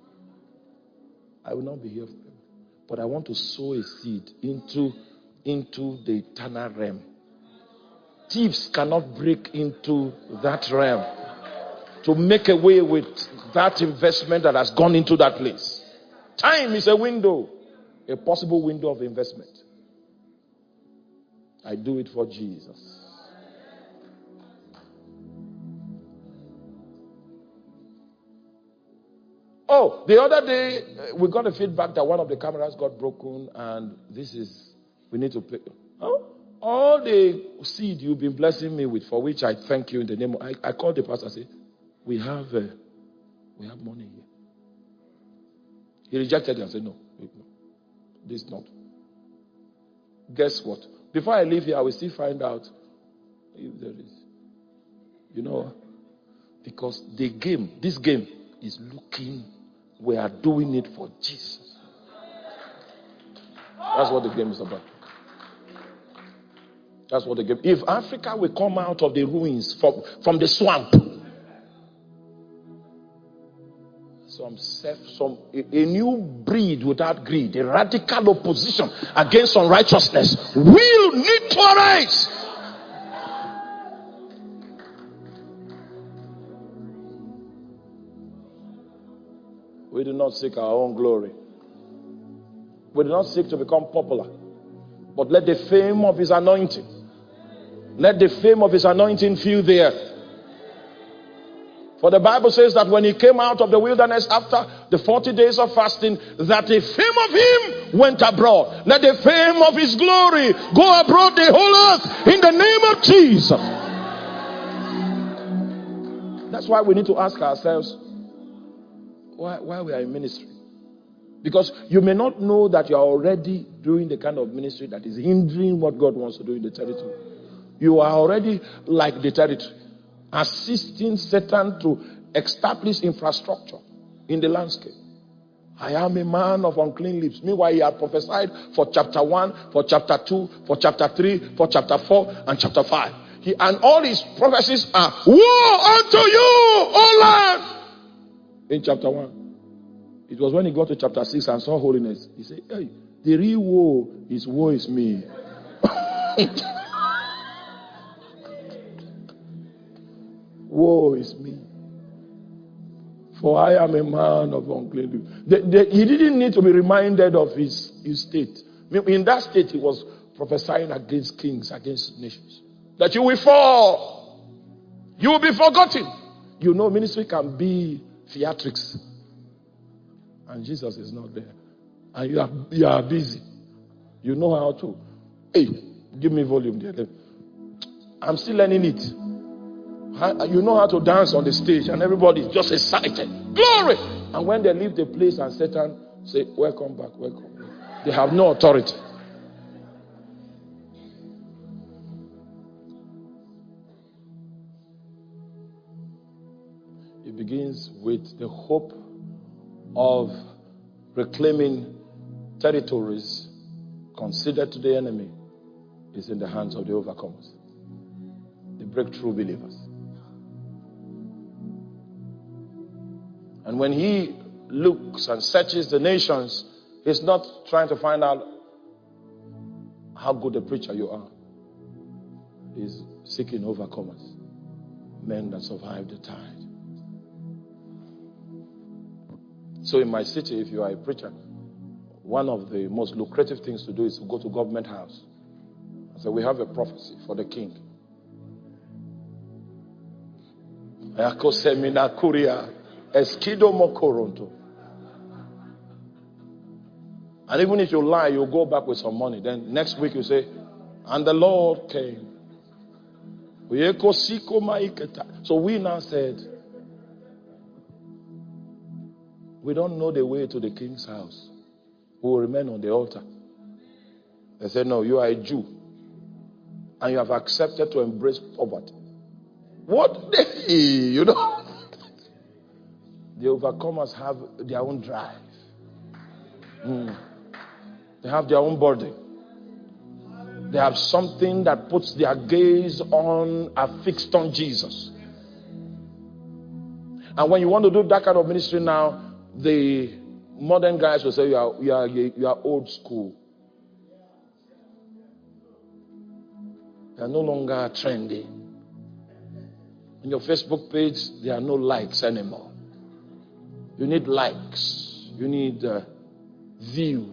I will not be here forever. But I want to sow a seed into the eternal realm. Thieves cannot break into that realm to make away with that investment that has gone into that place. Time is a window, a possible window of investment. I do it for Jesus. Oh, the other day, we got a feedback that one of the cameras got broken, and we need to pay. Oh, all the seed you've been blessing me with, for which I thank you in the name of, I called the pastor and said, we have money here. He rejected it and said, no, this is not. Guess what? Before I leave here, I will still find out if there is. You know, because this game is looking, we are doing it for Jesus. That's what the game is about. That's what the game. If Africa will come out of the ruins from the swamp, a new breed without greed, a radical opposition against unrighteousness will need to arise. We do not seek our own glory. We do not seek to become popular. But let the fame of his anointing, fill the earth. For the Bible says that when he came out of the wilderness after the 40 days of fasting, that the fame of him went abroad. Let the fame of his glory go abroad the whole earth in the name of Jesus. That's why we need to ask ourselves why we are in ministry. Because you may not know that you are already doing the kind of ministry that is hindering what God wants to do in the territory. You are already like the territory, assisting Satan to establish infrastructure in the landscape. I am a man of unclean lips. Meanwhile, he had prophesied for chapter 1, for chapter 2, for chapter 3, for chapter 4, and chapter 5. And all his prophecies are, woe unto you, O land! In chapter 1. It was when he got to chapter 6 and saw holiness. He said, hey, the real woe is me. Woe is me. For I am a man of unclean lips. He didn't need to be reminded of his state. In that state, he was prophesying against kings, against nations. That you will fall. You will be forgotten. You know, ministry can be theatrics. And Jesus is not there. And you are busy. You know how to. Hey, give me volume there. I'm still learning it. You know how to dance on the stage and everybody is just excited. Glory! And when they leave the place and Satan say, welcome back, welcome. They have no authority. It begins with the hope of reclaiming territories considered to the enemy is in the hands of the overcomers, the breakthrough believers. And when he looks and searches the nations, he's not trying to find out how good a preacher you are. He's seeking overcomers, men that survive the tide. So in my city, if you are a preacher, one of the most lucrative things to do is to go to government house. So we have a prophecy for the king. And even if you lie, you go back with some money. Then next week you say, and the Lord came. So we now said, we don't know the way to the king's house. We will remain on the altar. They said, no, you are a Jew. And you have accepted to embrace poverty. What? You know? The overcomers have their own drive. They have their own burden. They have something that puts their gaze on, fixed on Jesus. And when you want to do that kind of ministry now, the modern guys will say you are old school. They are no longer trendy. On your Facebook page, there are no likes anymore. You need likes. You need views.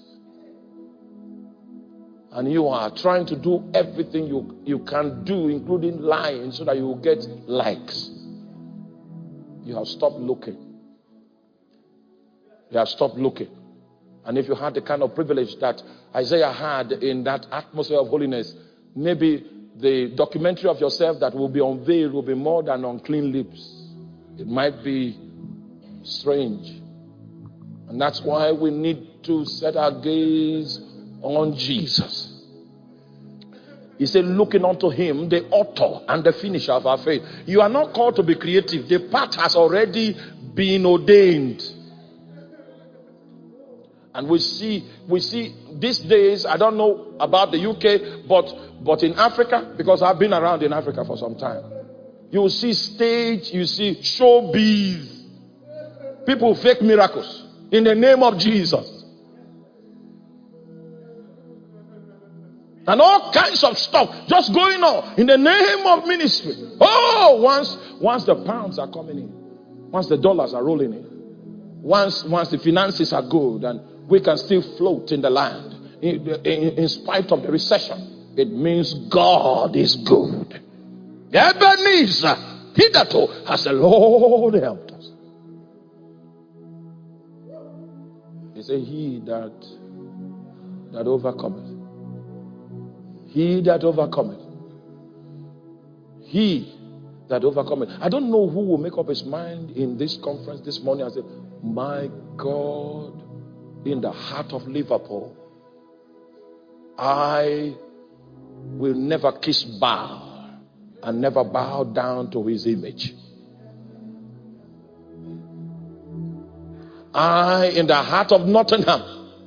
And you are trying to do everything you can do, including lying, so that you will get likes. You have stopped looking. You have stopped looking. And if you had the kind of privilege that Isaiah had in that atmosphere of holiness, maybe the documentary of yourself that will be unveiled will be more than unclean lips. It might be strange. And that's why we need to set our gaze on Jesus. He said, looking unto him, the author and the finisher of our faith. You are not called to be creative. The path has already been ordained. And we see these days, I don't know about the UK, but in Africa, because I've been around in Africa for some time, you see stage, you see showbiz. People fake miracles in the name of Jesus. And all kinds of stuff just going on in the name of ministry. Oh, once the pounds are coming in, once the dollars are rolling in, once the finances are good and we can still float in the land in spite of the recession, it means God is good. Ebenezer, hitherto has the Lord helped us. He said, he that overcometh. He that overcometh. He that overcometh. I don't know who will make up his mind in this conference this morning and say, my God, in the heart of Liverpool, I will never kiss Baal and never bow down to his image. In the heart of Nottingham,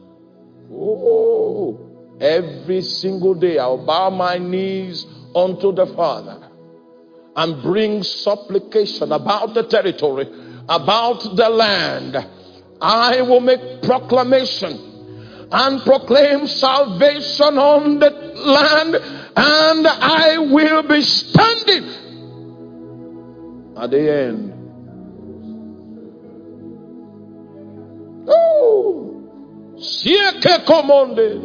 every single day I'll bow my knees unto the Father and bring supplication about the territory, about the land. I will make proclamation and proclaim salvation on the land, and I will be standing at the end. Sieke komonde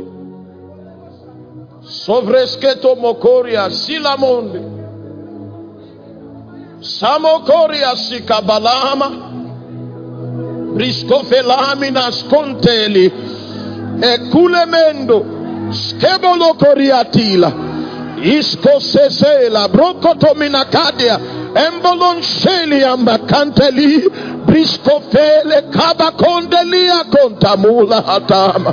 sovresketo mokoria silamonde samokoria sikabalama briskofelamina skonteli ekulemendo skebolo koriatila isko sesela brokotomina kadia embolonsheli ambakanteli briskofele kabakondelia kontamula hatama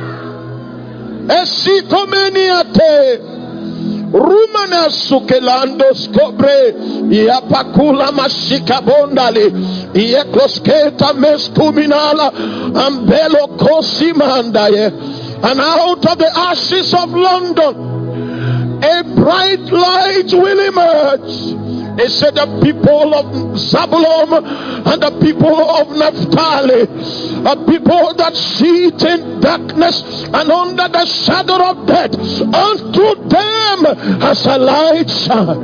esikomeniate rumana sukelando skobre yapakula mashika bondali yeklosketa meskuminala ambelo kosimandaye. And out of the ashes of London a bright light will emerge. It said the people of Zabulon and the people of Naphtali, a people that sit in darkness and under the shadow of death, unto them has a light shine.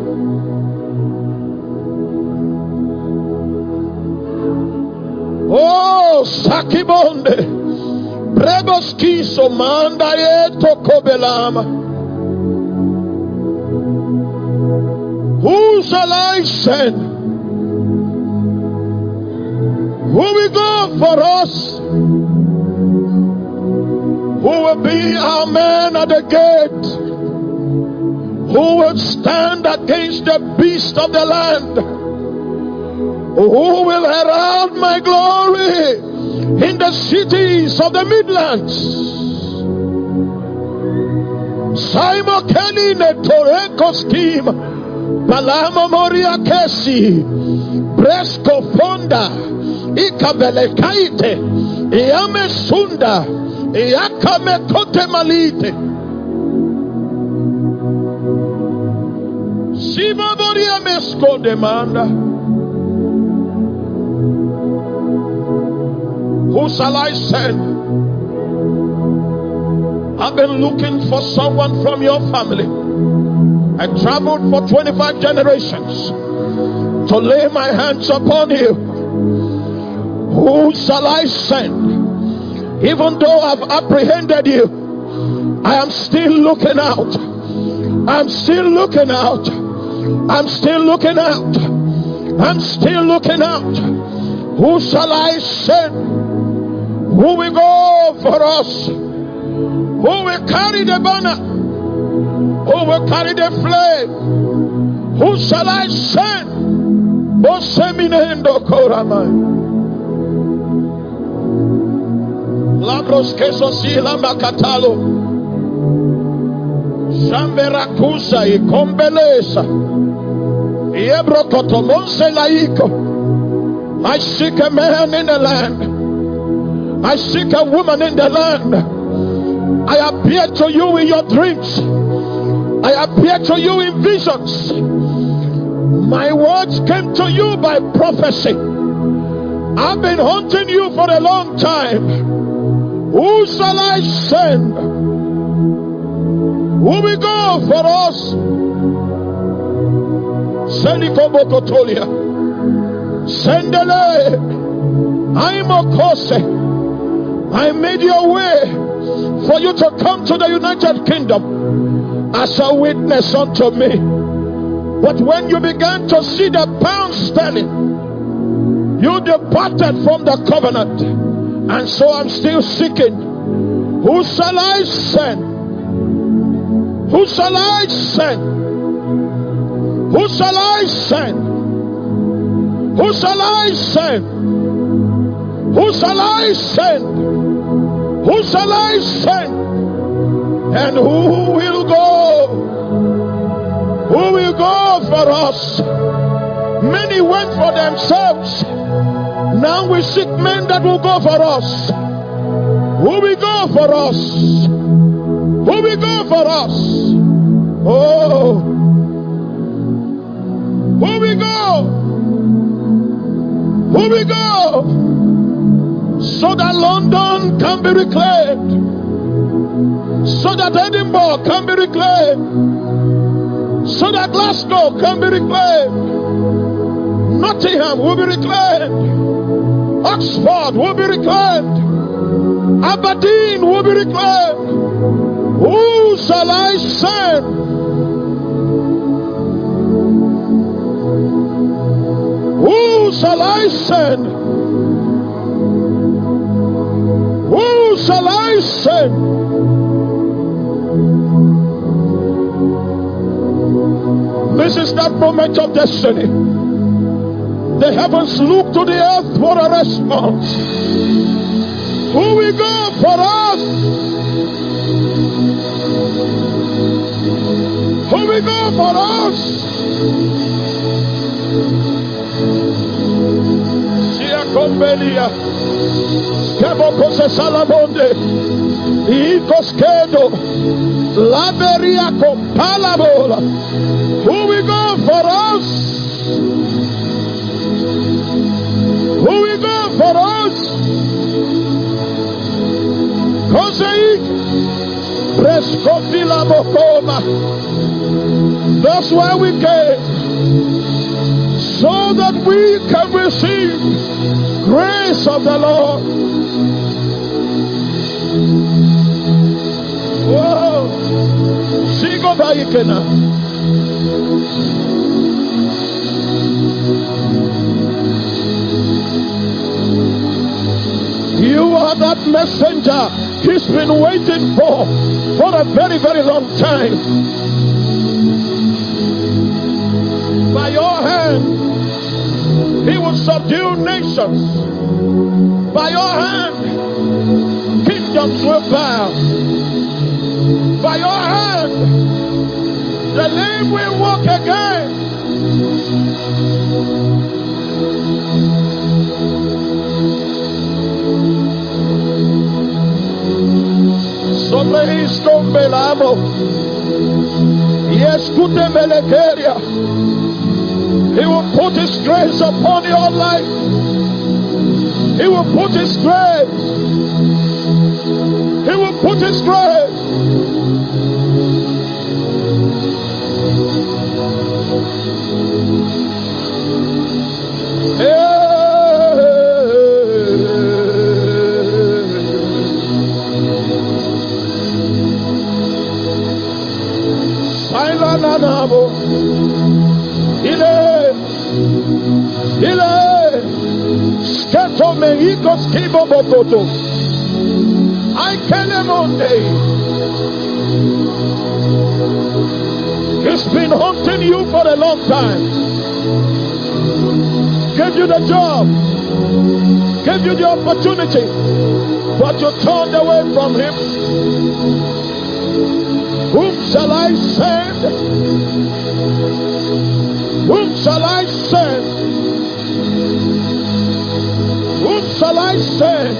Oh, Sakibonde, Breboskiso Mandayeto Kobelama. Who shall I send? Who will go for us? Who will be our man at the gate? Who will stand against the beast of the land? Who will herald my glory in the cities of the Midlands? Simon Kenny Netoreko scheme. Palama Moria Kesi Bresco Fonda Ikabele Kaite Iame Sunda Iakame Kote Malite Sima Moria Mesco demanda. Who shall I send? I've been looking for someone from your family. I traveled for 25 generations to lay my hands upon you. Who shall I send? Even though I've apprehended you, I am still looking out. I'm still looking out. I'm still looking out. I'm still looking out. Who shall I send? Who will go for us? Who will carry the banner? Who will carry the flame? Who shall I send? O seminendo koramai. Labros kesosila makatalo. Jamberakusa y combelesa. Yebro kotomonse laiko. I seek a man in the land. I seek a woman in the land. I appear to you in your dreams. I appear to you in visions. My words came to you by prophecy. I've been hunting you for a long time. Who shall I send? Who will go for us? Senikobokotolia. Sendele. I'm Okose. I made your way for you to come to the United Kingdom as a witness unto me. But when you began to see the pound sterling, you departed from the covenant. And so I'm still seeking. Who shall I send? Who shall I send? Who shall I send? Who shall I send? Who shall I send? Who shall I send? And who will go? Who will go for us? Many went for themselves. Now we seek men that will go for us. Who will go for us? Who will go for us? Oh, who will go? Who will go? So that London can be reclaimed. So that Edinburgh can be reclaimed. So that Glasgow can be reclaimed. Nottingham will be reclaimed. Oxford will be reclaimed. Aberdeen will be reclaimed. Who shall I send? Who shall I send? Who shall I send? This is that moment of destiny. The heavens look to the earth for a response. Who will go for us? Who will go for us? Sia convelia. Skeboko se salabonde. Ikoskedo. Laberia compalabola. Who will go for us? Who will go for us? Koseik Prescopila Bokoma. That's why we came, so that we can receive grace of the Lord. Whoa, Sigo Baikena. You are that messenger he's been waiting for a very, very long time. By your hand, he will subdue nations. By your hand, kingdoms will bow. By your hand, the lame will walk again. Yes, he will put his grace upon your life. He will put his grace. He will put his grace. Silananabo. Ile sketo meiko skibo bokoto. I can Monday. He's been hunting you for a long time. Gave you the job, gave you the opportunity, but you turned away from him. Whom shall I send? Whom shall I send? Whom shall I send?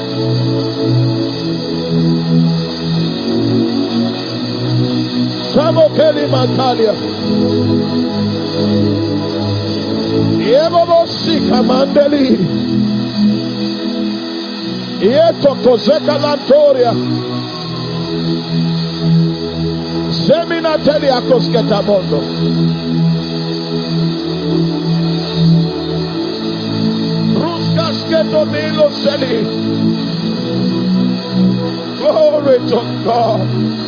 Samokeli Matalia. Yemobosi Kamandeli. Yeto Kozeka Lantoria. Semina Teli Akosketa Mondo. Ruskasketo Milo Seli. Glory to God.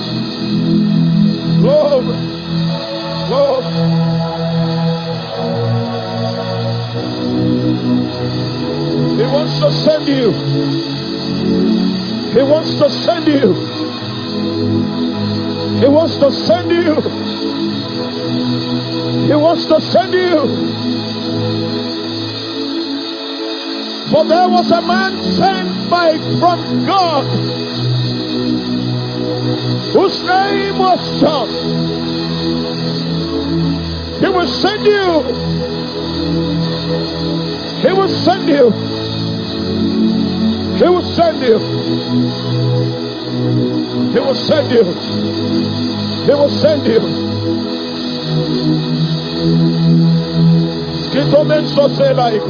Glory. Glory. He wants to send you. He wants to send you. He wants to send you. He wants to send you. For there was a man sent from God whose name was John. He will send you. He will send you. He will send you. He will send you. He will send you. Kitomenso selaiko.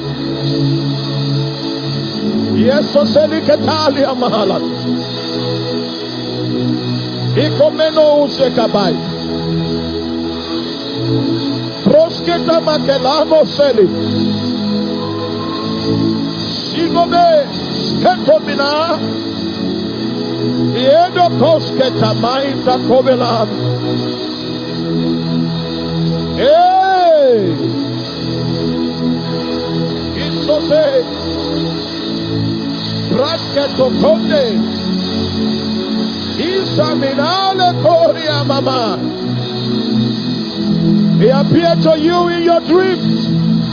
Yeso seliketali amahala. Ikomeno usekabai. Prosketa makelamo seli. Sigome sketomina. Iedo kosketa mainta kovelam. Hey! Isose. Brasketo konde. Isaminale koria mama. He appeared to you in your dreams.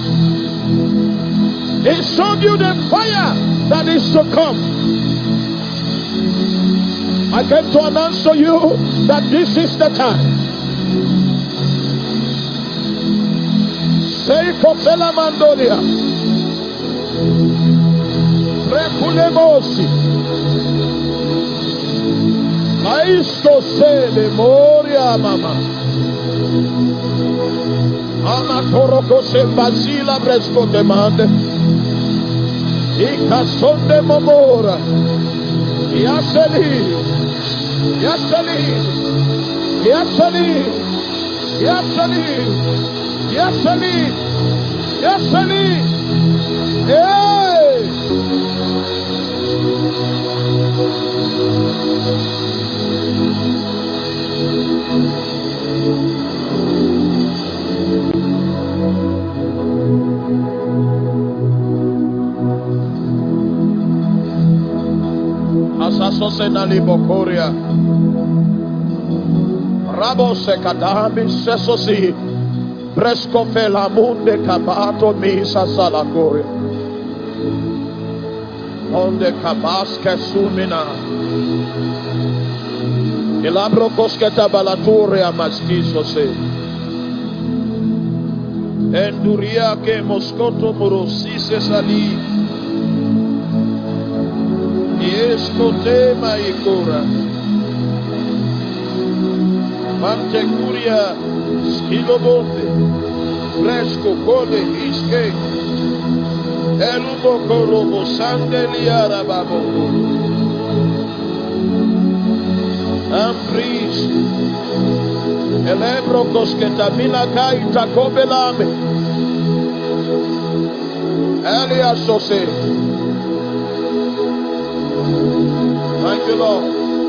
He showed you the fire that is to come. I came to announce to you that this is the time. Say Kofela Mandolia. Prekulemosi. Aisto se le moria mama. Amatoroko se basila bresco demande. Ikasonde momora. Yaseli. Yaseli. Yaseli. Yaseli. Yaseli. Yaseli. Hey! Asasose nalibokoria. Rabo sekadami sesosi. Presco fela munde cabato misa salacoria. Onde cabasca sumina. Elabro cosqueta balaturia masquiso se. Enduria que moscoto morosise sali. Escotema e cura. Mantecuria, schilobonte, fresco, cole, isque, elubo corobo, sandeliara baboko, ambris, elebro cosquetamina caita cobelame, eliasose. Thank you, Lord.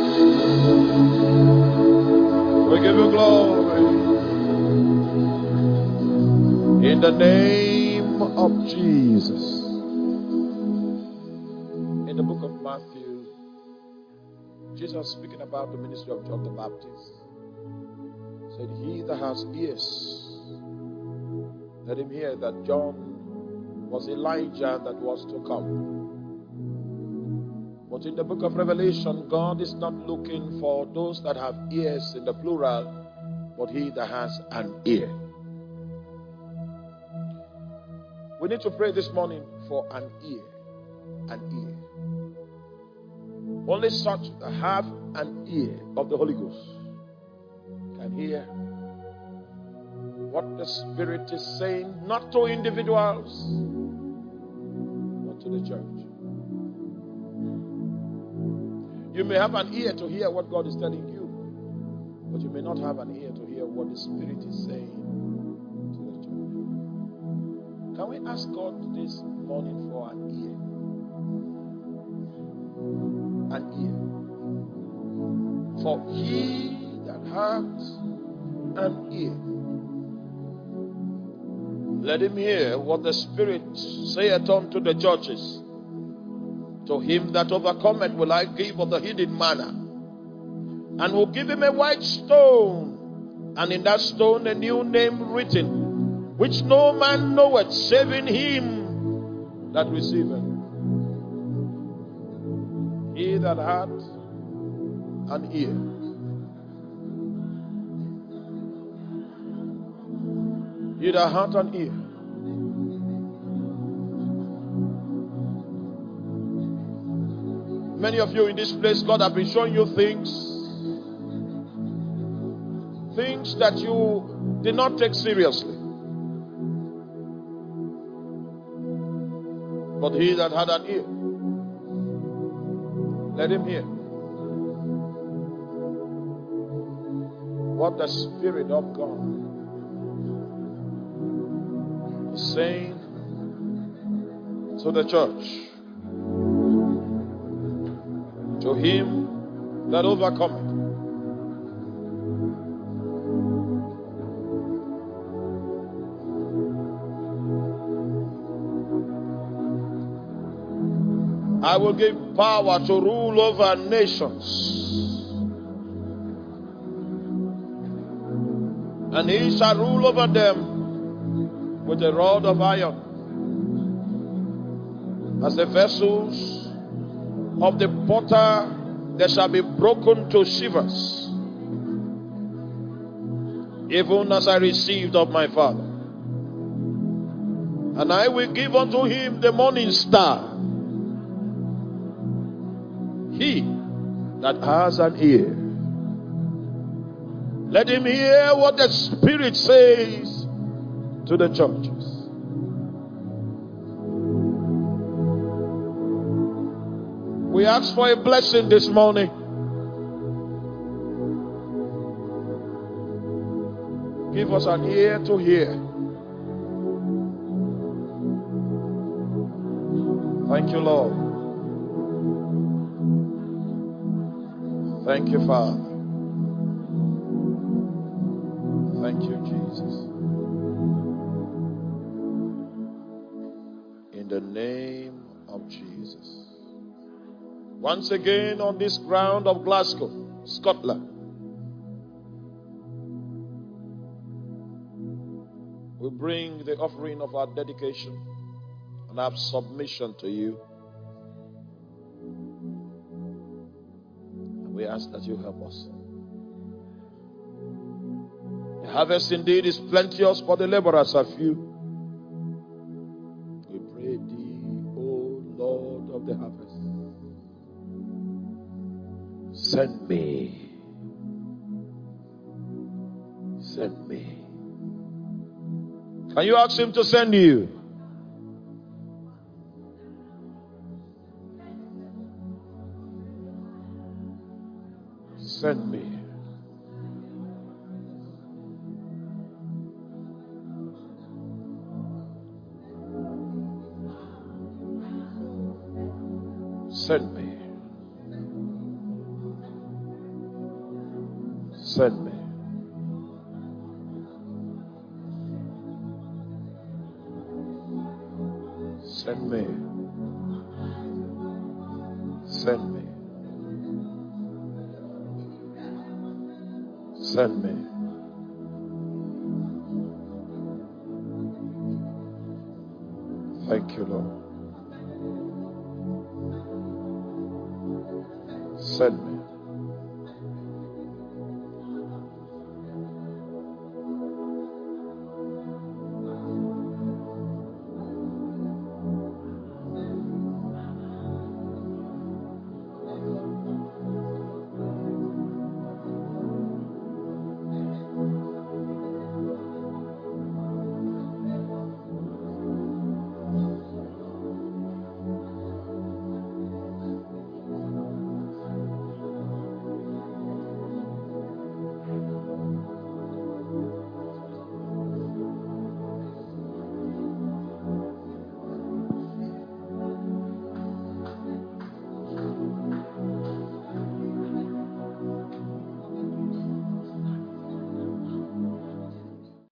We give you glory. In the name of Jesus. In the book of Matthew, Jesus speaking about the ministry of John the Baptist said, he that has ears, let him hear that John was Elijah that was to come. But in the book of Revelation, God is not looking for those that have ears in the plural, but he that has an ear. We need to pray this morning for an ear. An ear. Only such that have an ear of the Holy Ghost can hear what the Spirit is saying, not to individuals, but to the church. You may have an ear to hear what God is telling you, but you may not have an ear to hear what the Spirit is saying to the church. Can we ask God this morning for an ear? An ear. For he that has an ear, let him hear what the Spirit saith unto the churches. To him that overcometh will I give of the hidden manna, and will give him a white stone, and in that stone a new name written, which no man knoweth, saving him that receiveth. He that hath an ear. He that hath an ear. Many of you in this place, God has been showing you things that you did not take seriously. But he that had an ear, let him hear what the Spirit of God is saying to the church. To him that overcometh. I will give power to rule over nations. And he shall rule over them with a rod of iron. As the vessels of the potter, they shall be broken to shivers, even as I received of my Father. And I will give unto him the morning star. He that has an ear, let him hear what the Spirit says to the churches. We ask for a blessing this morning. Give us an ear to hear. Thank you, Lord. Thank you, Father. Thank you, Jesus. In the name of Jesus. Once again on this ground of Glasgow, Scotland, we bring the offering of our dedication and our submission to you. And we ask that you help us. The harvest indeed is plenteous, but the laborers are few. We pray thee, O Lord of the harvest, send me. Send me. Can you ask him to send you? Send me. Send me. Send me. Send me. Send me. Send me. Thank you, Lord. Send me.